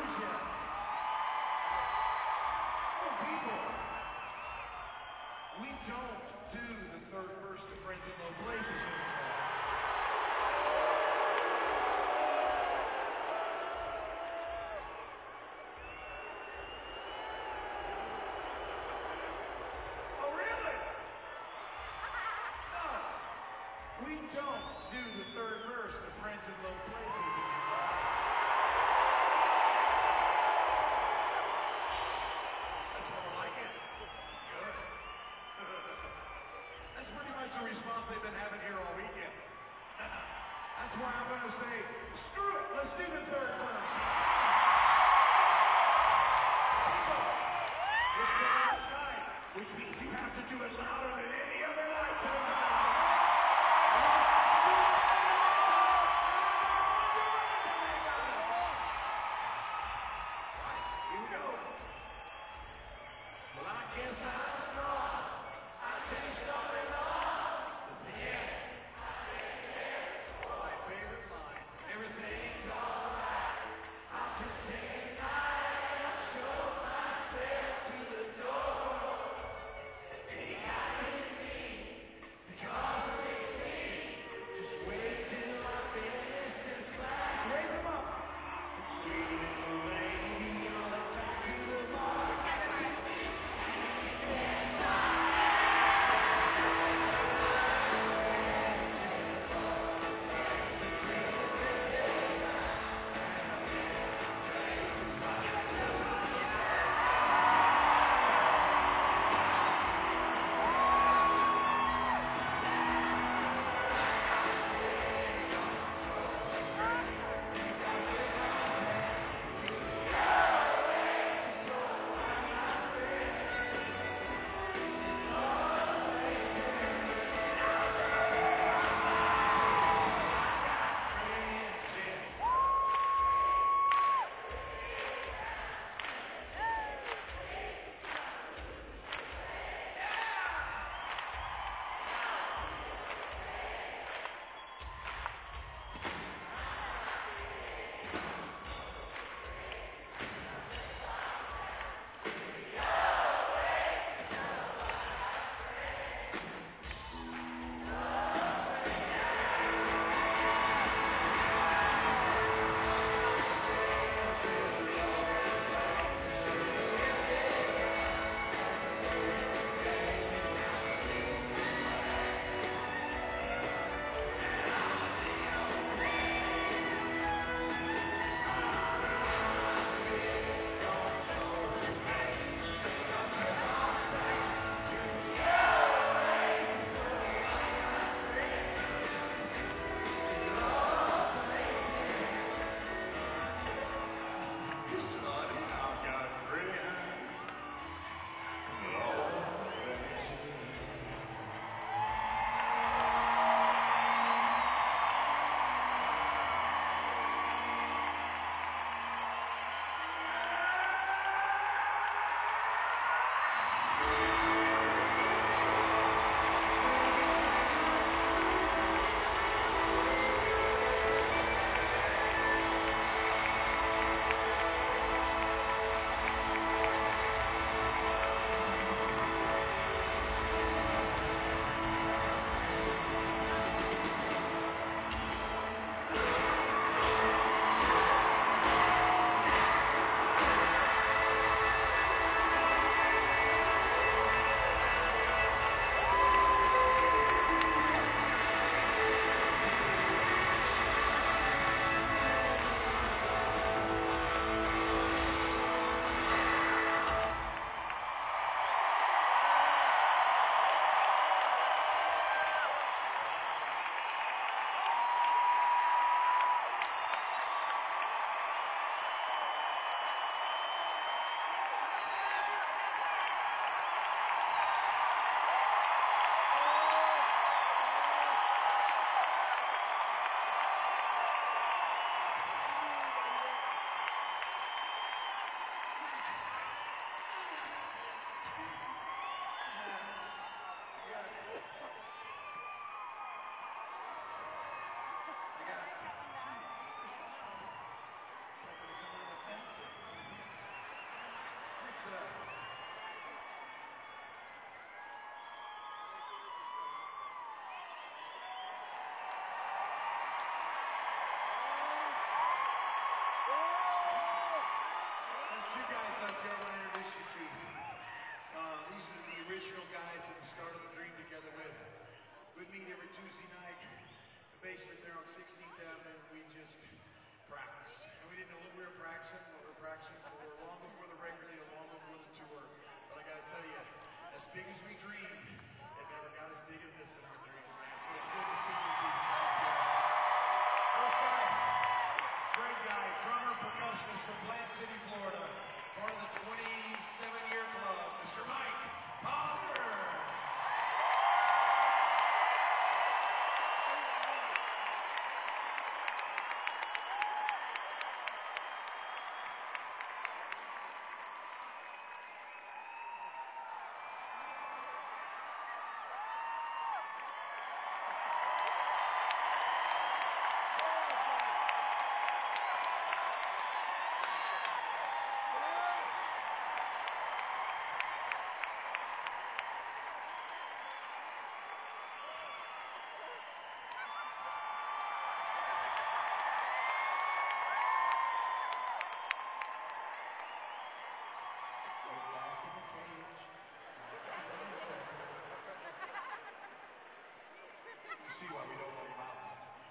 news yet. Oh, people, we don't do the third verse to Friends in Low Places anymore. Oh, really? No. We don't do the third verse to Friends in Low Places anymore. That's more like it. It's good. That's pretty much the response they've been having here all weekend. That's why I'm going to say, screw it, let's do the third verse. People, it's the last night, which means you have to do it louder than any other night tonight. Here we go. Well, I guess I'm strong. I taste all it all. But the end. My favorite line. Everything's alright. I'm just saying I show myself to the door. They got me because they see basement there on sixteenth Avenue. We just practiced. And we didn't know what we were practicing, what we were practicing for long before the record deal, long before the tour. But I gotta tell you, as big as we dreamed, it never got as big as this in our dreams, man. So it's good to see you, these guys. First guy, great guy, drummer, percussionist from Plant City, Florida, part of the twenty-seven year club, Mister Mike Palmer. See why we don't let him out.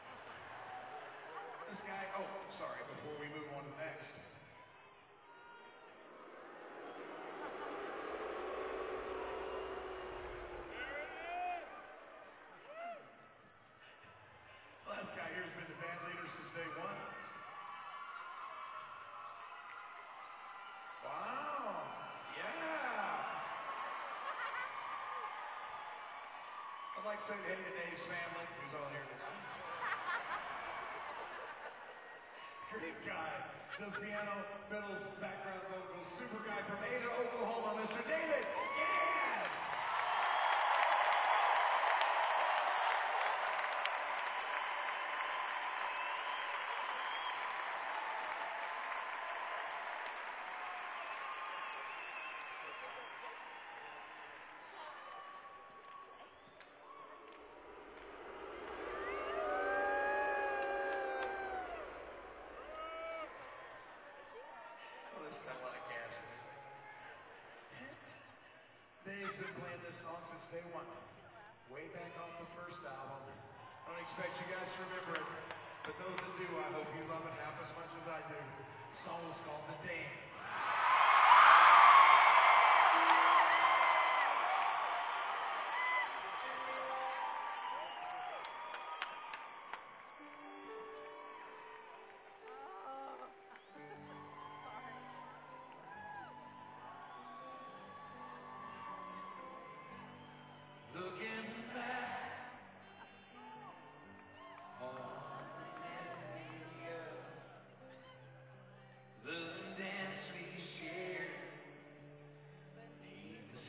This guy, oh, sorry, before we move on to the next. Last guy here has been the band leader since day one. Wow, yeah. I'd like to say hey to Dave's family, who's all here tonight. Great guy. Does piano, fiddles, background vocals. Super guy from Ada, Oklahoma, Mister David. Yes! Oh, there's not a lot of gas in it. Dave's been playing this song since day one. Way back off the first album. I don't expect you guys to remember it, but those that do, I hope you love it half as much as I do. The song was called The Dance. Looking back on the dance we shared beneath the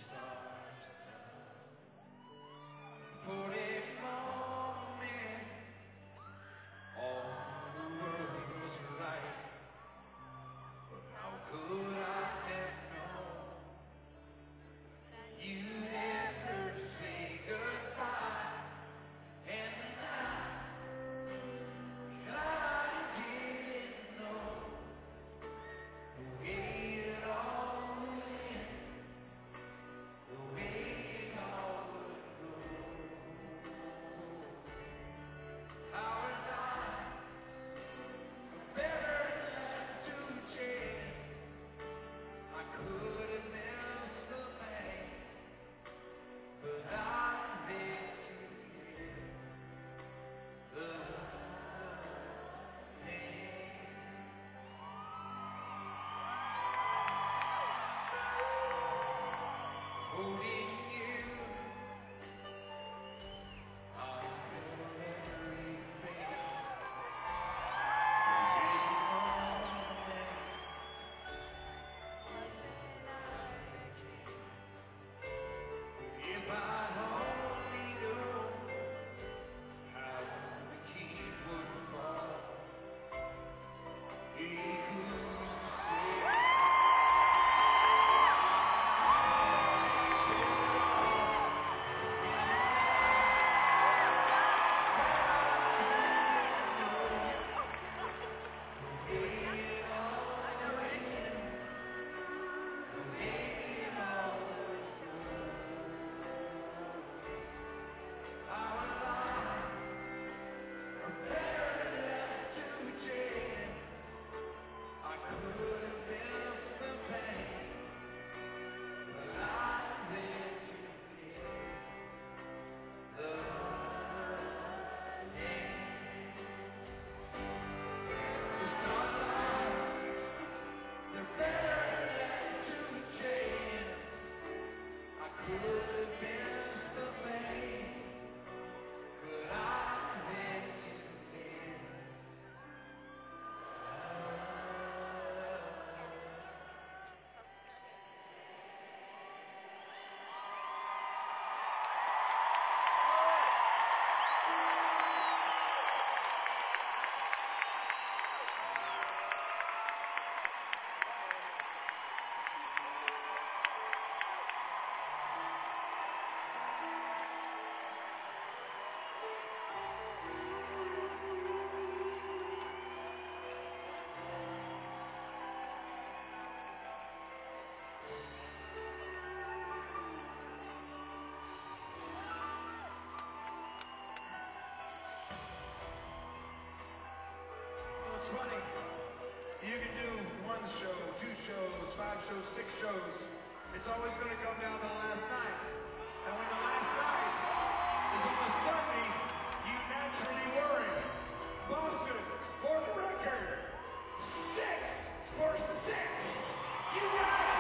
it's funny. You can do one show, two shows, five shows, six shows. It's always going to come down to the last night. And when the last night is on a Sunday, you naturally worry. Boston, for the record, six for six. You got it!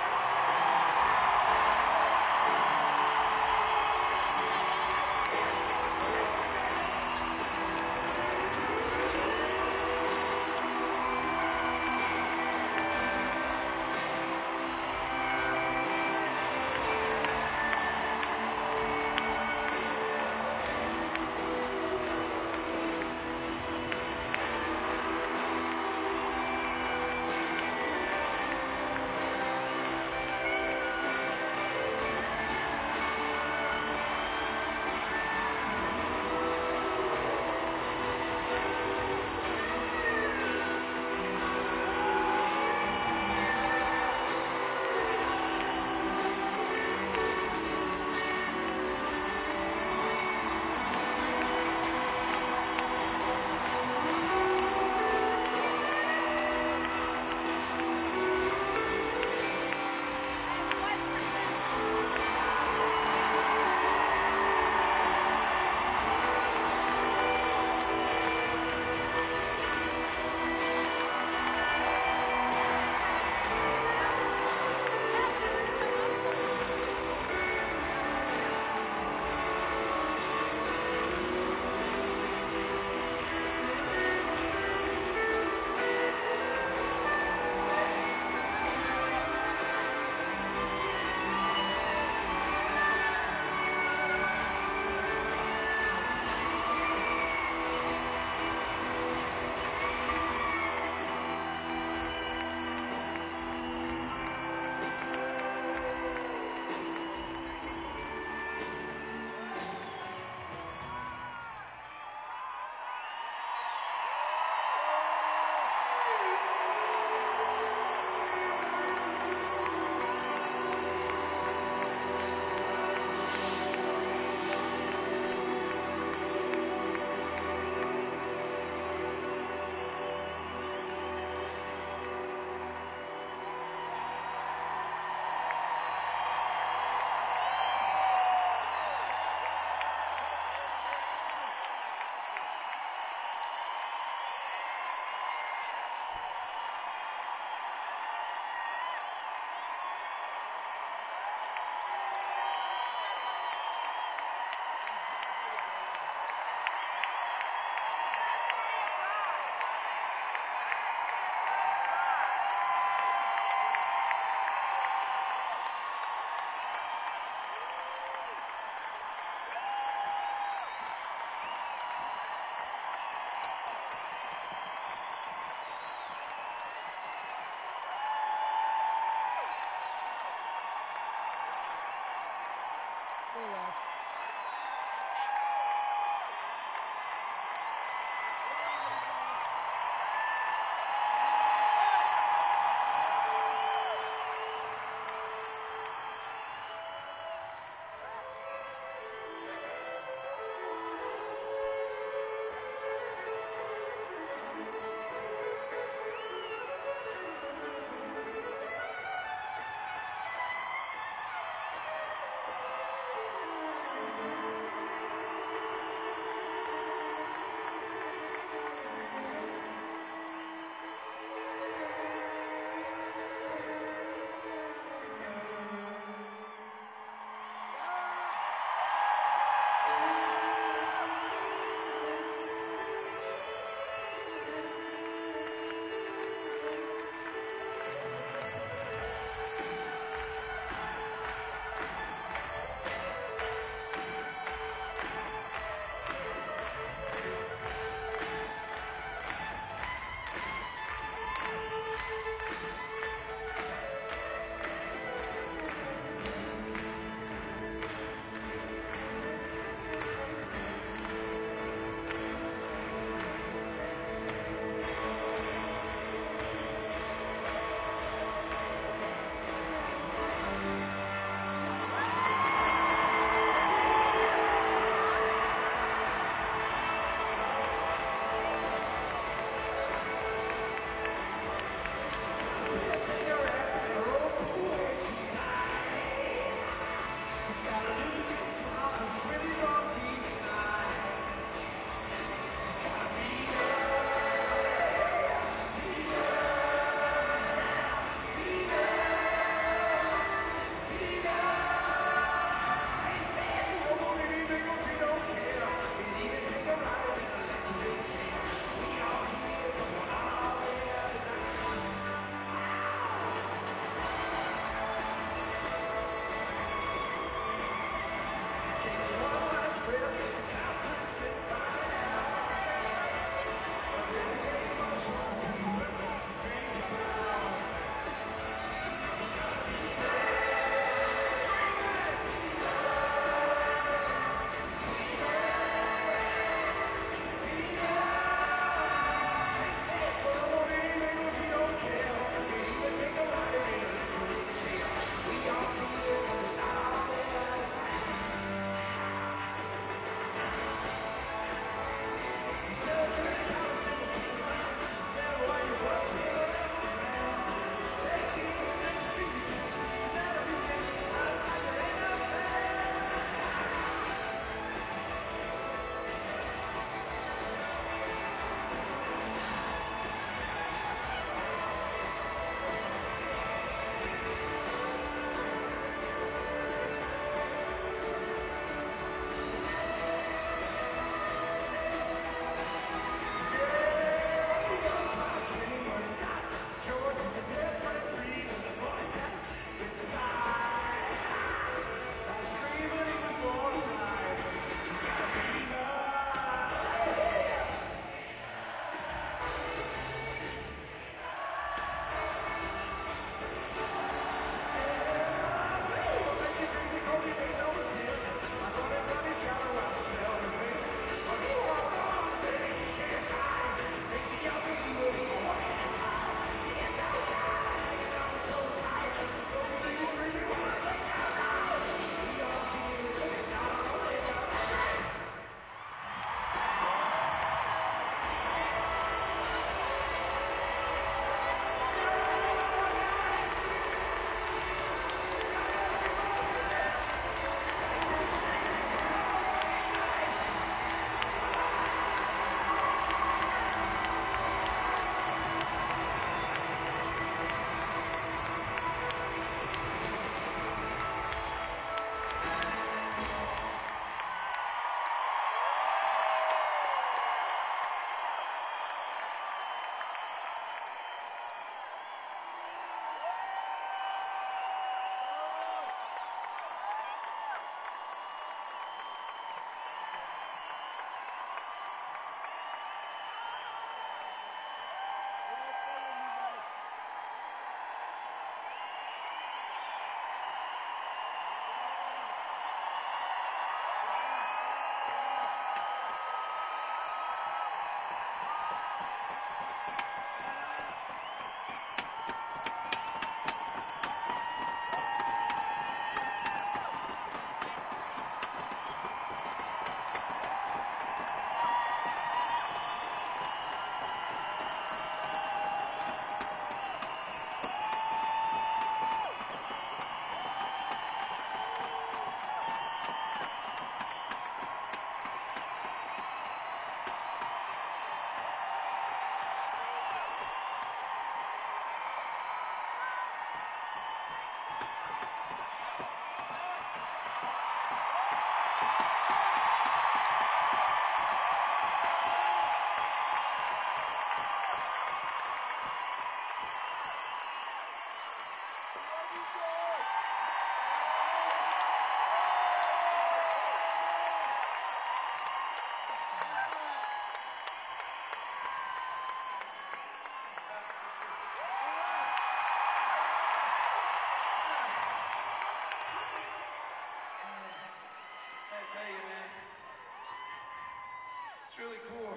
It's really cool.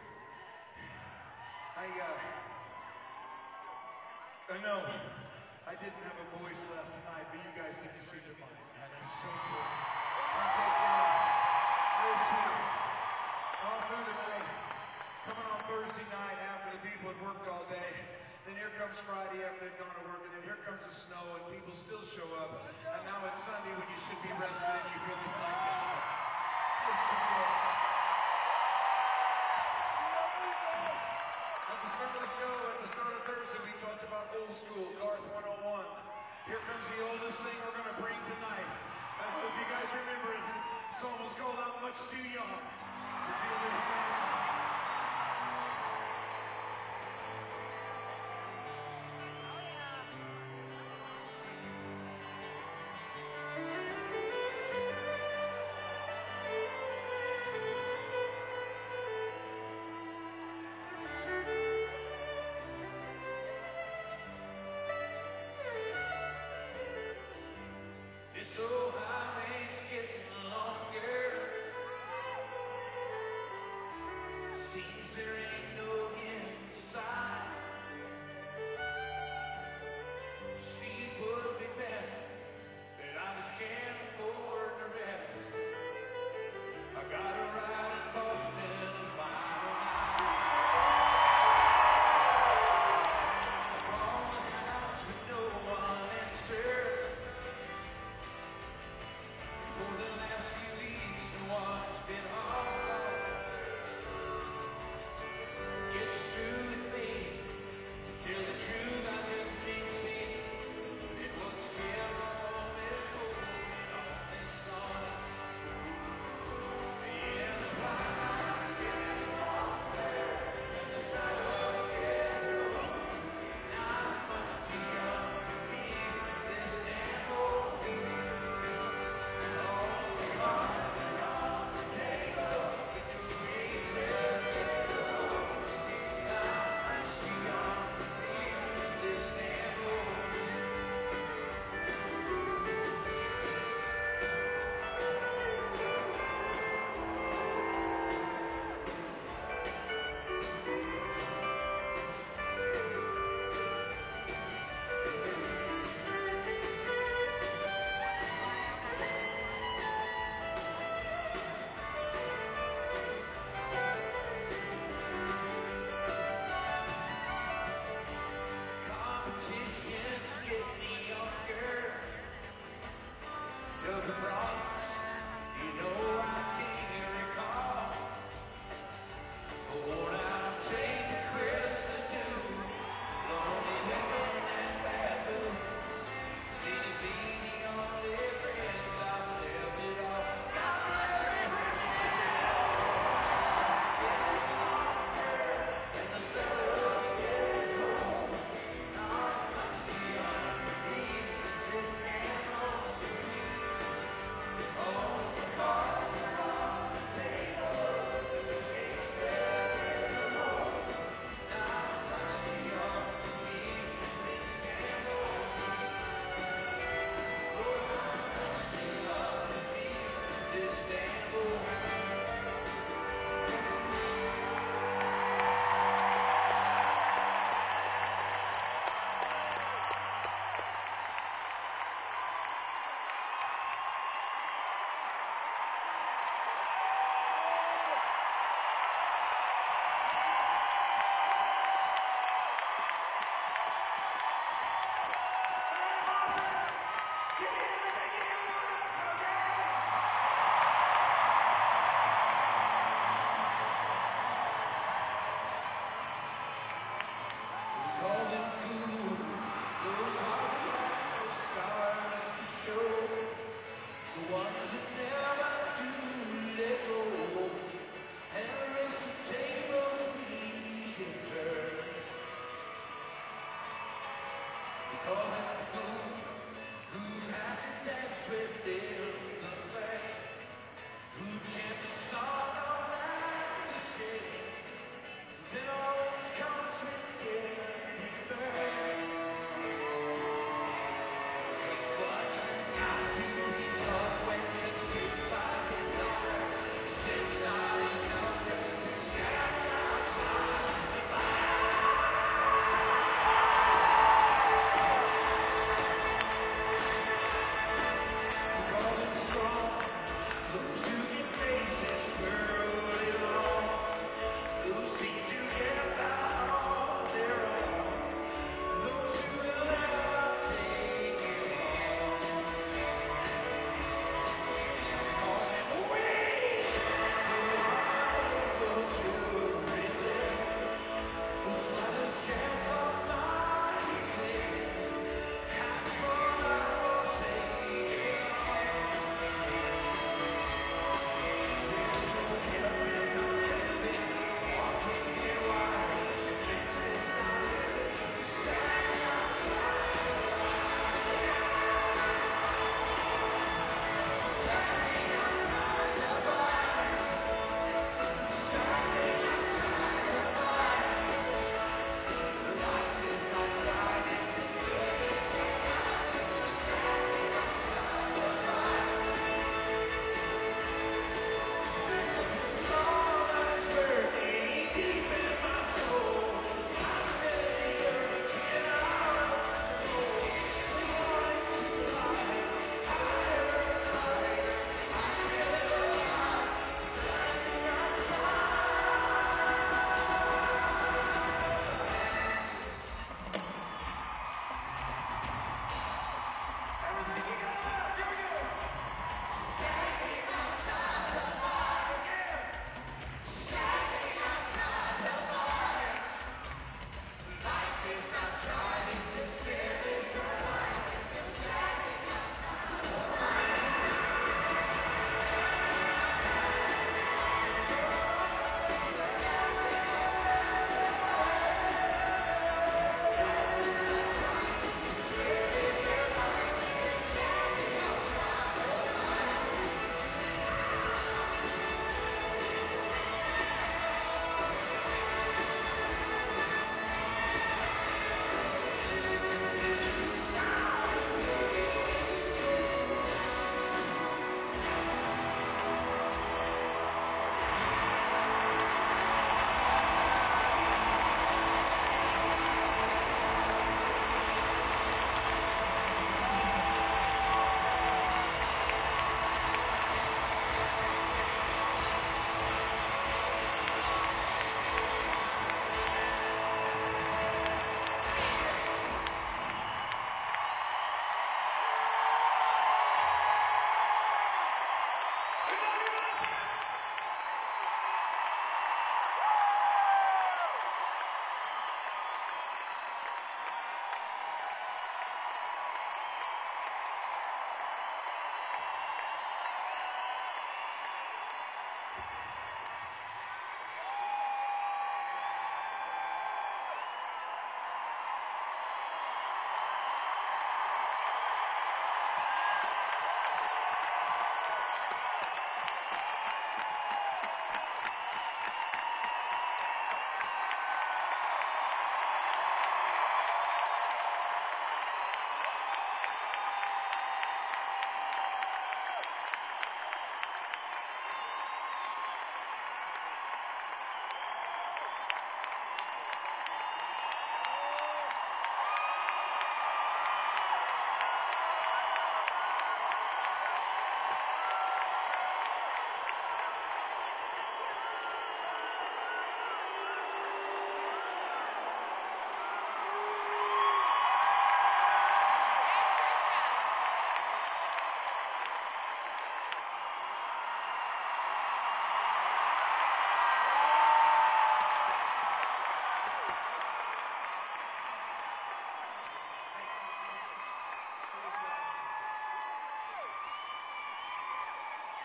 I, uh, I know I didn't have a voice left tonight, but you guys didn't seem to mind, man. It's so cool. I'm taking it real sweet. All through the night, coming on Thursday night after the people had worked all day. Then here comes Friday after they've gone to work, and then here comes the snow, and people still show up. And now it's Sunday when you should be rested, and you feel just like this. It's so cool. At the start of the show, at the start of Thursday, we talked about old school, Garth one oh one. Here comes the oldest thing we're going to bring tonight. I hope you guys remember it. The song was called I'm Much Too Young. You feel this thing? This old highway's getting longer.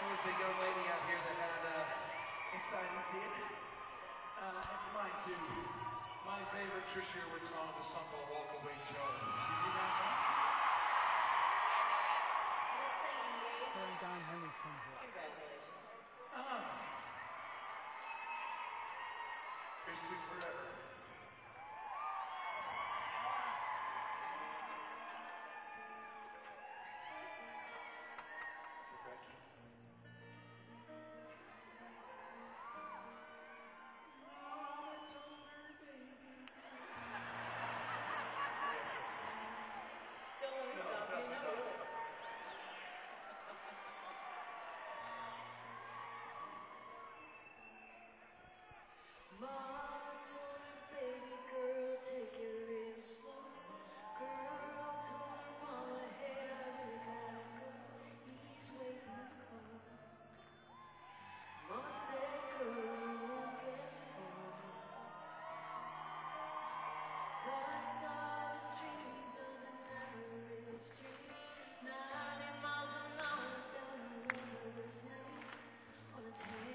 was a young lady out here that had uh, inside. You see it? Uh, it's mine too. My favorite Trisha Yearwood song is a song called Walk Away Joe. She do that one? Let's say engaged. Her and Don Henley sings it. Congratulations. Ah. History forever. So thank you. Mama told her baby. Don't worry, No, Sam, no, you know no. it. Mama told her baby girl, take it real slow. Girl told her mama, hey, I really gotta go. He's waiting in the car. Mama said, girl, you won't get home. I saw the dreams of an average dream. Ninety miles an hour down a lover's lane on a ten